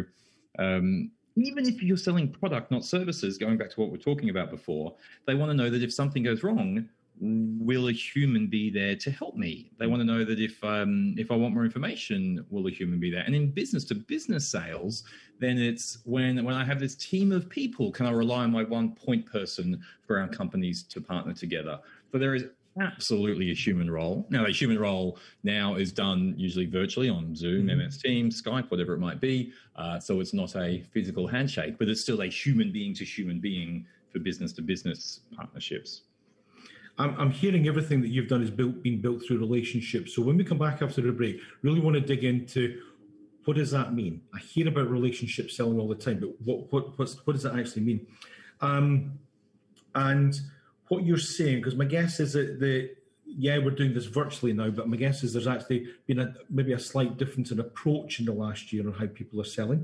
Um, even if you're selling product, not services, going back to what we we're talking about before, they want to know that if something goes wrong, will a human be there to help me? They want to know that if um, if I want more information, will a human be there? And in business to business sales, then it's when when I have this team of people, can I rely on my one point person for our companies to partner together? So there is absolutely a human role. Now, a human role now is done usually virtually on Zoom, mm-hmm. M S Teams, Skype, whatever it might be. Uh, so it's not a physical handshake, but it's still a human being to human being for business to business partnerships. I'm, I'm hearing everything that you've done is built, been built through relationships. So when we come back after the break, really want to dig into what does that mean? I hear about relationship selling all the time, but what what what's, what does that actually mean? Um, and what you're saying, because my guess is that the yeah we're doing this virtually now, but my guess is there's actually been a, maybe a slight difference in approach in the last year on how people are selling,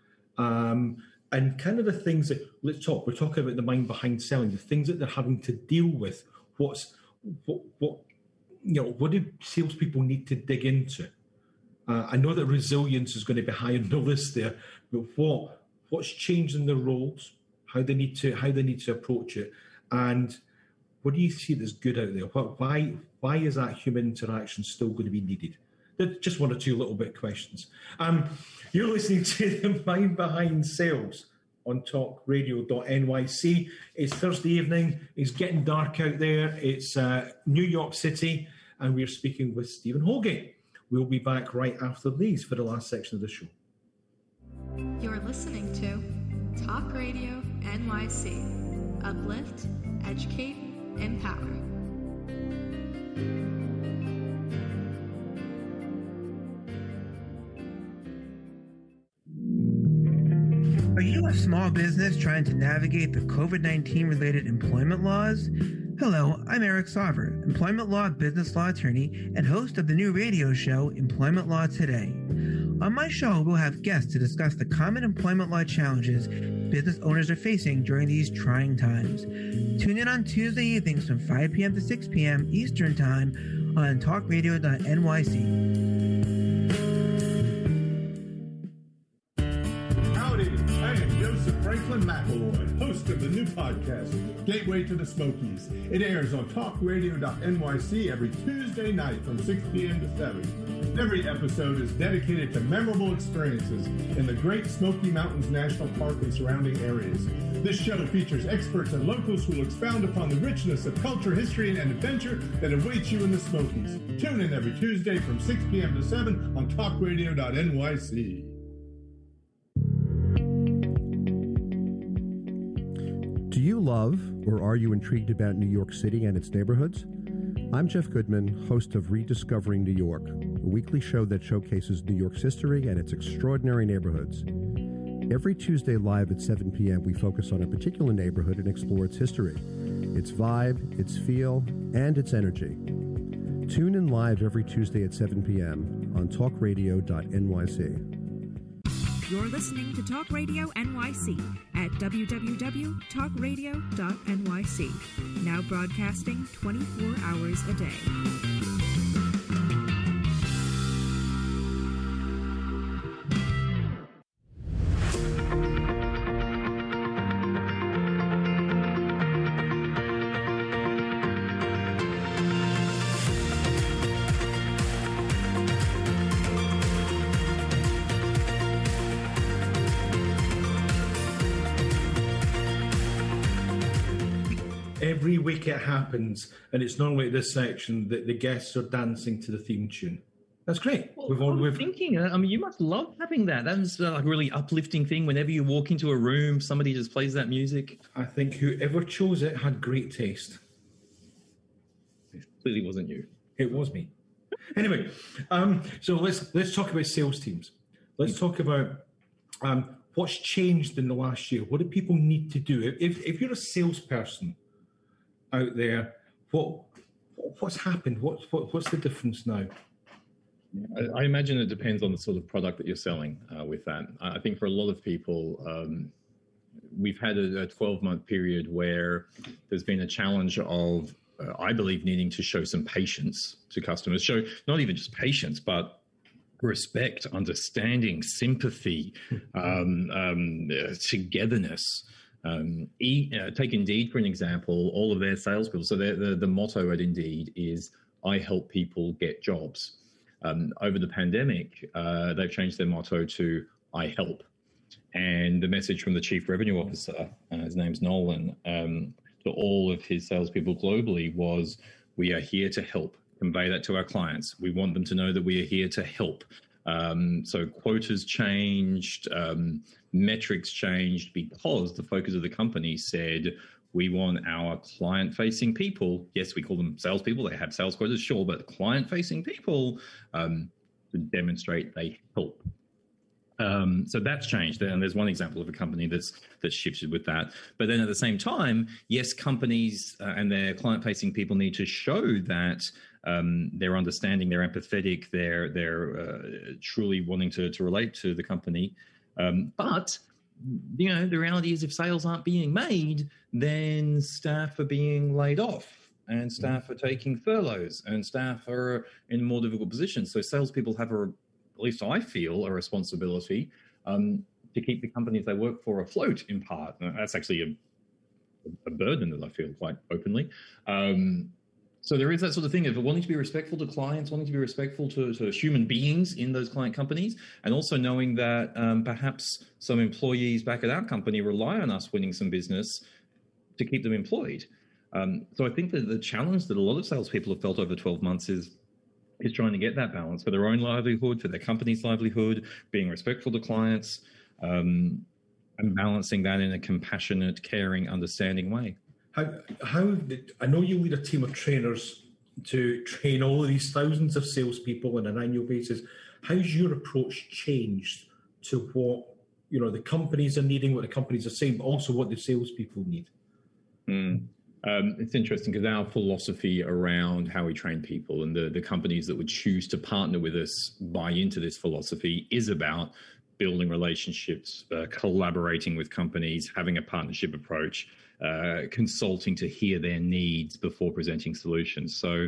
um, and kind of the things that let's talk. We're talking about the mind behind selling, the things that they're having to deal with. What's what what you know? What do salespeople need to dig into? Uh, I know that resilience is going to be high on the list there, but what what's changed in their roles? How they need to how they need to approach it, and what do you see that's good out there? What, why why is that human interaction still going to be needed? Just one or two little bit questions. Um, you're listening to The Mind Behind Sales on talk radio dot N Y C. It's Thursday evening. It's getting dark out there. It's uh, New York City, and we're speaking with Stephen Holgate. We'll be back right after these for the last section of the show. You're listening to Talk Radio N Y C. Uplift, educate, empower. Are you a small business trying to navigate the COVID nineteen related employment laws? Hello, I'm Eric Sauver, employment law business law attorney and host of the new radio show Employment Law Today. On my show, we'll have guests to discuss the common employment law challenges business owners are facing during these trying times. Tune in on Tuesday evenings from five p.m. to six p.m. Eastern Time on talk radio dot N Y C. Howdy, I am Joseph Franklin McElroy, host of the new podcast, Gateway to the Smokies. It airs on talk radio dot N Y C every Tuesday night from six p.m. to seven. Every episode is dedicated to memorable experiences in the Great Smoky Mountains National Park and surrounding areas. This show features experts and locals who will expound upon the richness of culture, history, and adventure that awaits you in the Smokies. Tune in every Tuesday from six p.m. to seven on talk radio dot N Y C. Do you love or are you intrigued about New York City and its neighborhoods? I'm Jeff Goodman, host of Rediscovering New York, a weekly show that showcases New York's history and its extraordinary neighborhoods. Every Tuesday live at seven p.m., we focus on a particular neighborhood and explore its history, its vibe, its feel, and its energy. Tune in live every Tuesday at seven p.m. on talk radio dot N Y C. You're listening to Talk Radio N Y C at w w w dot talk radio dot N Y C. Now broadcasting twenty-four hours a day. Every week it happens, and it's normally at this section that the guests are dancing to the theme tune. That's great. Well, we've all, I'm we've, thinking, I mean, you must love having that. That's uh, like a really uplifting thing. Whenever you walk into a room, somebody just plays that music. I think whoever chose it had great taste. It clearly wasn't you. It was me. Anyway, um, so let's let's talk about sales teams. Let's talk about um, what's changed in the last year. What do people need to do? If if you're a salesperson out there, what what's happened? What, what what's the difference now? I, I imagine it depends on the sort of product that you're selling uh, with that. I think for a lot of people, um, we've had a twelve-month period where there's been a challenge of, uh, I believe, needing to show some patience to customers. Show not even just patience, but respect, understanding, sympathy, um, um, uh, togetherness. Um, e, uh, take Indeed for an example. All of their salespeople. So the the motto at Indeed is, "I help people get jobs." Um, over the pandemic, uh, they've changed their motto to "I help," and the message from the chief revenue officer, uh, his name's Nolan, um, to all of his salespeople globally was, "We are here to help." Convey that to our clients. We want them to know that we are here to help. Um, so quotas changed, um, metrics changed because the focus of the company said, we want our client-facing people, yes, we call them salespeople, they have sales quotas, sure, but client-facing people um, to demonstrate they help. Um, so that's changed, and there's one example of a company that's that's shifted with that. But then at the same time, yes, companies uh, and their client-facing people need to show that um, they're understanding, they're empathetic, they're they're uh, truly wanting to to relate to the company. Um, but you know, the reality is, if sales aren't being made, then staff are being laid off, and staff are taking furloughs, and staff are in more difficult positions. So salespeople have a at least I feel, a responsibility um, to keep the companies they work for afloat in part. And that's actually a, a burden that I feel quite openly. Um, so there is that sort of thing of wanting to be respectful to clients, wanting to be respectful to, to human beings in those client companies, and also knowing that um, perhaps some employees back at our company rely on us winning some business to keep them employed. Um, so I think that the challenge that a lot of salespeople have felt over twelve months is is trying to get that balance for their own livelihood, for their company's livelihood, being respectful to clients, um, and balancing that in a compassionate, caring, understanding way. How, how I know you lead a team of trainers to train all of these thousands of salespeople on an annual basis. How's your approach changed to what you know the companies are needing, what the companies are saying, but also what the salespeople need? Mm. Um, it's interesting because our philosophy around how we train people and the, the companies that would choose to partner with us buy into this philosophy is about building relationships, uh, collaborating with companies, having a partnership approach, uh, consulting to hear their needs before presenting solutions. So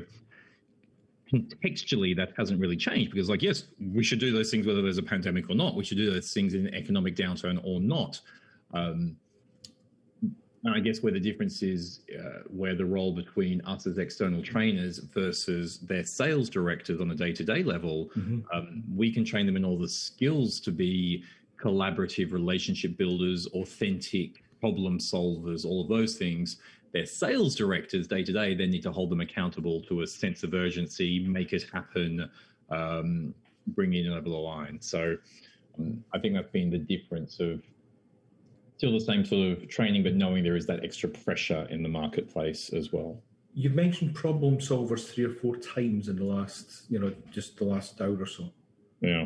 contextually, that hasn't really changed because, like, yes, we should do those things whether there's a pandemic or not. We should do those things in an economic downturn or not. Um, and I guess where the difference is, uh, where the role between us as external trainers versus their sales directors on a day-to-day level, mm-hmm. um, we can train them in all the skills to be collaborative relationship builders, authentic problem solvers, all of those things. Their sales directors day-to-day then need to hold them accountable to a sense of urgency, make it happen, um, bring it over the line. So um, I think that's been the difference of still the same sort of training, but knowing there is that extra pressure in the marketplace as well. You've mentioned problem solvers three or four times in the last, you know, just the last hour or so. Yeah.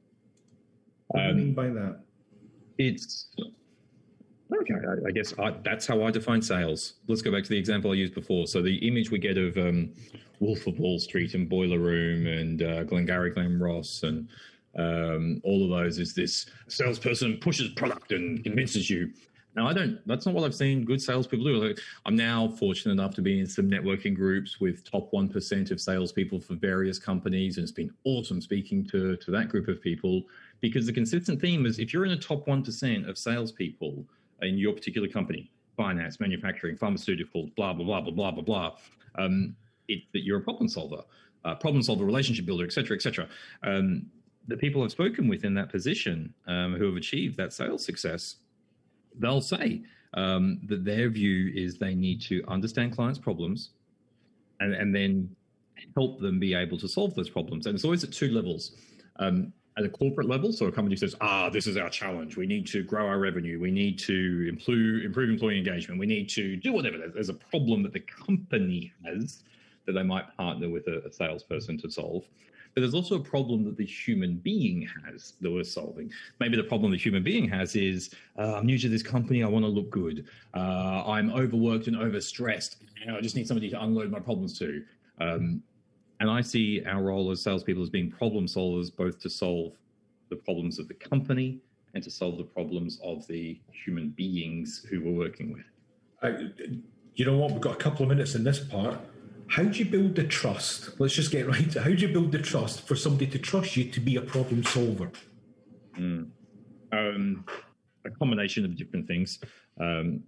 What do um, you mean by that? It's, okay, I, I guess I, that's how I define sales. Let's go back to the example I used before. So the image we get of um, Wolf of Wall Street and Boiler Room and uh, Glengarry Glen Ross and Um, all of those is this salesperson pushes product and convinces you. Now, I don't, that's not what I've seen good salespeople do. Like, I'm now fortunate enough to be in some networking groups with top one percent of salespeople for various companies. And it's been awesome speaking to, to that group of people because the consistent theme is if you're in the top one percent of salespeople in your particular company, finance, manufacturing, pharmaceuticals, blah, blah, blah, blah, blah, blah, blah, um, it's that you're a problem solver, uh, problem solver, relationship builder, et cetera, et cetera. Um, the people I've spoken with in that position um, who have achieved that sales success, they'll say um, that their view is they need to understand clients' problems and, and then help them be able to solve those problems. And it's always at two levels. Um, at a corporate level, so a company says, ah, this is our challenge. We need to grow our revenue. We need to improve, improve employee engagement. We need to do whatever. There's a problem that the company has that they might partner with a, a salesperson to solve. But there's also a problem that the human being has that we're solving. Maybe the problem the human being has is, uh, I'm new to this company, I want to look good. Uh, I'm overworked and overstressed. You know, I just need somebody to unload my problems to. Um, and I see our role as salespeople as being problem solvers, both to solve the problems of the company and to solve the problems of the human beings who we're working with. Uh, you know what? We've got a couple of minutes in this part. How do you build the trust? Let's just get right to how do you build the trust for somebody to trust you to be a problem solver? Mm. Um, a combination of different things. Um,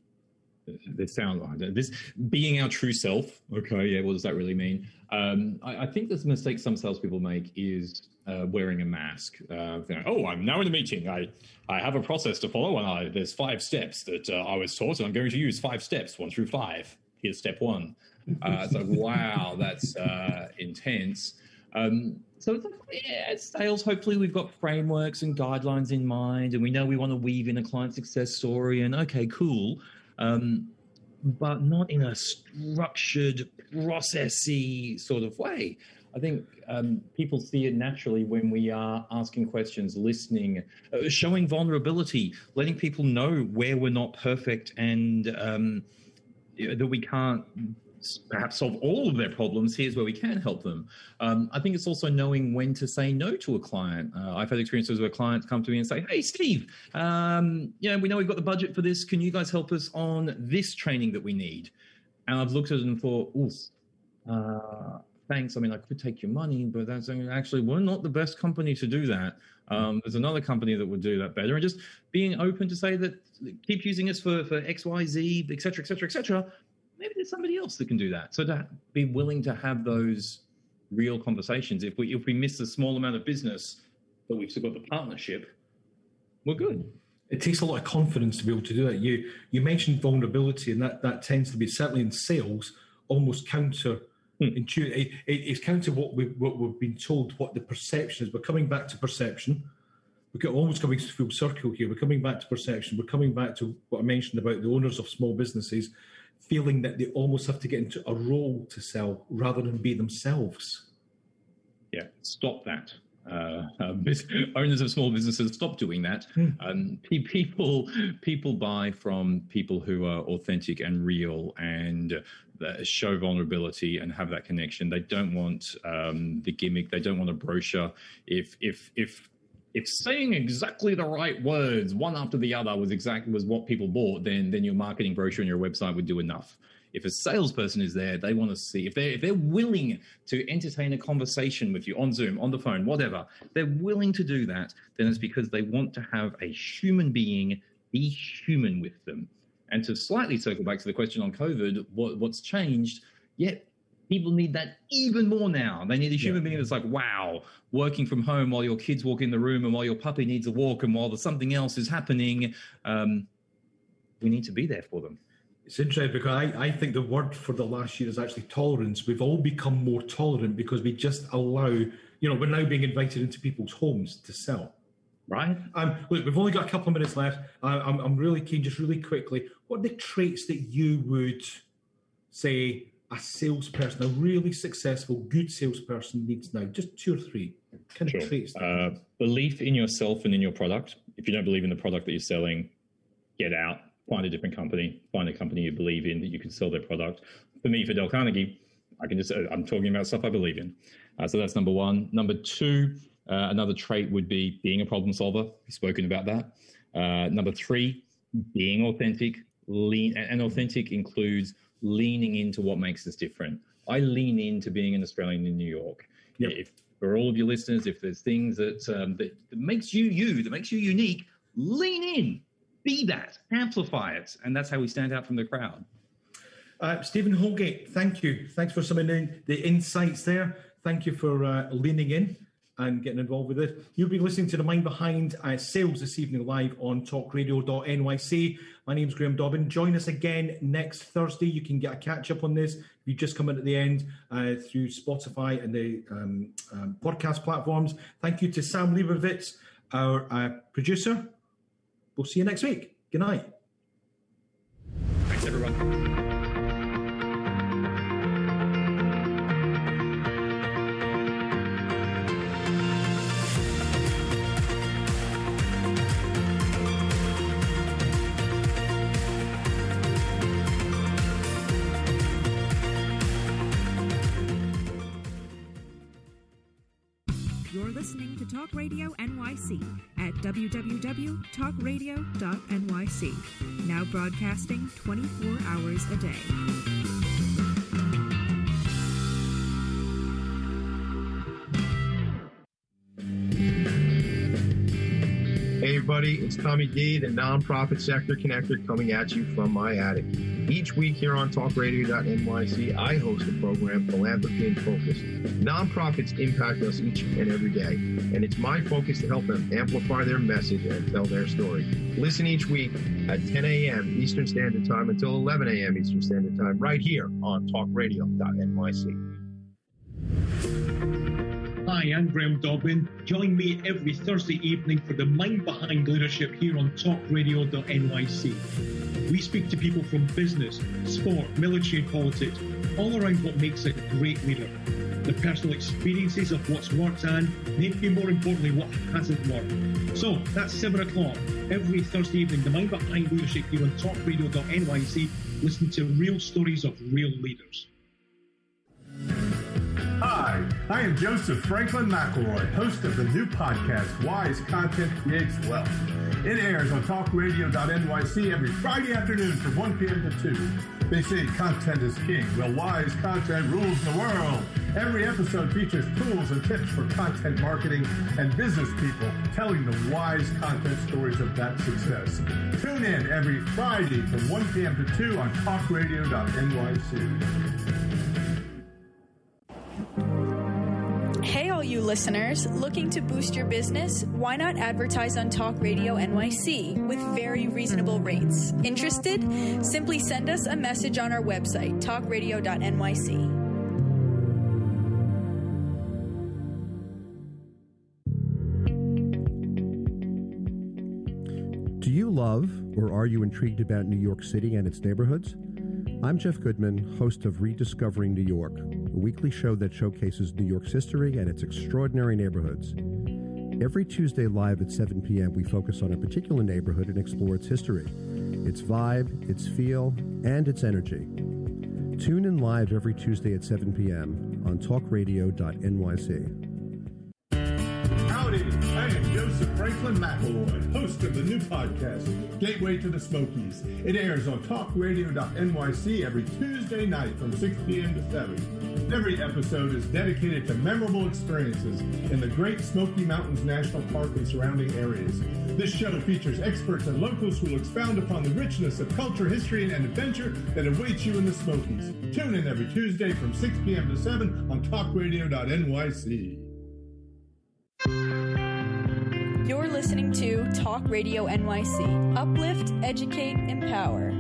they sound like this being our true self. Okay, yeah, what does that really mean? Um, I, I think the mistake some salespeople make is uh, wearing a mask. Uh, you know, oh, I'm now in a meeting. I, I have a process to follow, and I, there's five steps that uh, I was taught, and I'm going to use five steps, one through five. Here's step one. Uh, it's like, wow, that's uh, intense. Um, so it's like, yeah, it's sales. Hopefully we've got frameworks and guidelines in mind, and we know we want to weave in a client success story, and okay, cool. Um, but not in a structured, processy sort of way. I think um, people see it naturally when we are asking questions, listening, uh, showing vulnerability, letting people know where we're not perfect and um, that we can't perhaps solve all of their problems. Here's where we can help them. Um, I think it's also knowing when to say no to a client. Uh, I've had experiences where clients come to me and say, hey, Steve, um, you know, we know we've got the budget for this. Can you guys help us on this training that we need? And I've looked at it and thought, oof, uh, thanks. I mean, I could take your money, but that's actually, we're not the best company to do that. Um, there's another company that would do that better. And just being open to say that, keep using us for, for X, Y, Z, et cetera, et cetera, et cetera. Maybe there's somebody else that can do that. So to be willing to have those real conversations. If we if we miss a small amount of business, but we've still got the partnership, we're good. It takes a lot of confidence to be able to do that. You you mentioned vulnerability, and that, that tends to be, certainly in sales, almost counter hmm. intuitive. It, it, it's counter what we what we've been told, what the perception is. We're coming back to perception. We're almost coming to full circle here. We're coming back to perception. We're coming back to what I mentioned about the owners of small businesses feeling that they almost have to get into a role to sell rather than be themselves. Yeah, stop that. Uh, uh, bus- owners of small businesses, stop doing that. Hmm. Um, pe- people people buy from people who are authentic and real and uh, show vulnerability and have that connection. They don't want um, the gimmick. They don't want a brochure. If if if if saying exactly the right words one after the other was exact was what people bought, then then your marketing brochure and your website would do enough. If a salesperson is there, they want to see, if they're, if they're willing to entertain a conversation with you on Zoom, on the phone, whatever, they're willing to do that, then it's because they want to have a human being be human with them. And to slightly circle back to the question on COVID, what, what's changed, yet people need that even more now. They need a human yeah. being that's like, wow, working from home while your kids walk in the room and while your puppy needs a walk and while there's something else is happening, um, we need to be there for them. It's interesting because I, I think the word for the last year is actually tolerance. We've all become more tolerant because we just allow, you know, we're now being invited into people's homes to sell. Right? Um, look, we've only got a couple of minutes left. I, I'm, I'm really keen, just really quickly, what are the traits that you would say a salesperson, a really successful, good salesperson needs now? Just two or three kind sure. of traits. Uh, belief in yourself and in your product. If you don't believe in the product that you're selling, get out. Find a different company, find a company you believe in that you can sell their product. For me, for Dale Carnegie, I can just, I'm talking about stuff I believe in. Uh, so that's number one. Number two, uh, another trait would be being a problem solver. We've spoken about that. Uh, number three, being authentic. Lean, and authentic includes leaning into what makes us different. I lean into being an Australian in New York. Yep. If for all of your listeners, if there's things that, um, that, that makes you you, that makes you unique, lean in. Be that, amplify it, and that's how we stand out from the crowd. Uh, Stephen Holgate, thank you. Thanks for some of the, the insights there. Thank you for uh, leaning in and getting involved with it. You'll be listening to The Mind Behind uh, Sales this evening live on talk radio dot N Y C. My name's Graham Dobbin. Join us again next Thursday. You can get a catch-up on this. If you just come in at the end uh, through Spotify and the um, um, podcast platforms. Thank you to Sam Leibovitz, our uh, producer. We'll see you next week. Good night. Thanks, everyone. You're listening to Talk Radio N Y C at w w w dot talk radio dot N Y C. Now broadcasting twenty-four hours a day. Hey everybody, it's Tommy D, the Nonprofit Sector Connector, coming at you from my attic. Each week here on talk radio dot N Y C, I host the program Philanthropy in Focus. Nonprofits impact us each and every day, and it's my focus to help them amplify their message and tell their story. Listen each week at ten a.m. Eastern Standard Time until eleven a.m. Eastern Standard Time, right here on talk radio dot N Y C. Hi, I'm Graham Dobbin. Join me every Thursday evening for The Mind Behind Leadership here on talk radio dot N Y C. We speak to people from business, sport, military and politics, all around what makes a great leader. The personal experiences of what's worked and, maybe more importantly, what hasn't worked. So, that's seven o'clock every Thursday evening, The Mind Behind Leadership here on talk radio dot N Y C. Listen to real stories of real leaders. Hi, I am Joseph Franklin McElroy, host of the new podcast, Wise Content Creates Wealth. It airs on talk radio dot N Y C every Friday afternoon from one p.m. to two. They say content is king. Well, wise content rules the world. Every episode features tools and tips for content marketing and business people telling the wise content stories of that success. Tune in every Friday from one p.m. to two on talk radio dot N Y C. Hey, all you listeners, looking to boost your business? Why not advertise on Talk Radio N Y C with very reasonable rates? Interested? Simply send us a message on our website, talk radio dot N Y C. Do you love or are you intrigued about New York City and its neighborhoods? I'm Jeff Goodman, host of Rediscovering New York, a weekly show that showcases New York's history and its extraordinary neighborhoods. Every Tuesday live at seven p.m., we focus on a particular neighborhood and explore its history, its vibe, its feel, and its energy. Tune in live every Tuesday at seven p.m. on talk radio dot N Y C. Howdy, I am Joseph Franklin McElroy, host of the new podcast, Gateway to the Smokies. It airs on talk radio dot N Y C every Tuesday night from six p.m. to seven. Every episode is dedicated to memorable experiences in the Great Smoky Mountains National Park and surrounding areas. This show features experts and locals who will expound upon the richness of culture, history, and adventure that awaits you in the Smokies. Tune in every Tuesday from six p.m. to seven on talk radio dot N Y C. You're listening to Talk Radio N Y C. Uplift, educate, empower.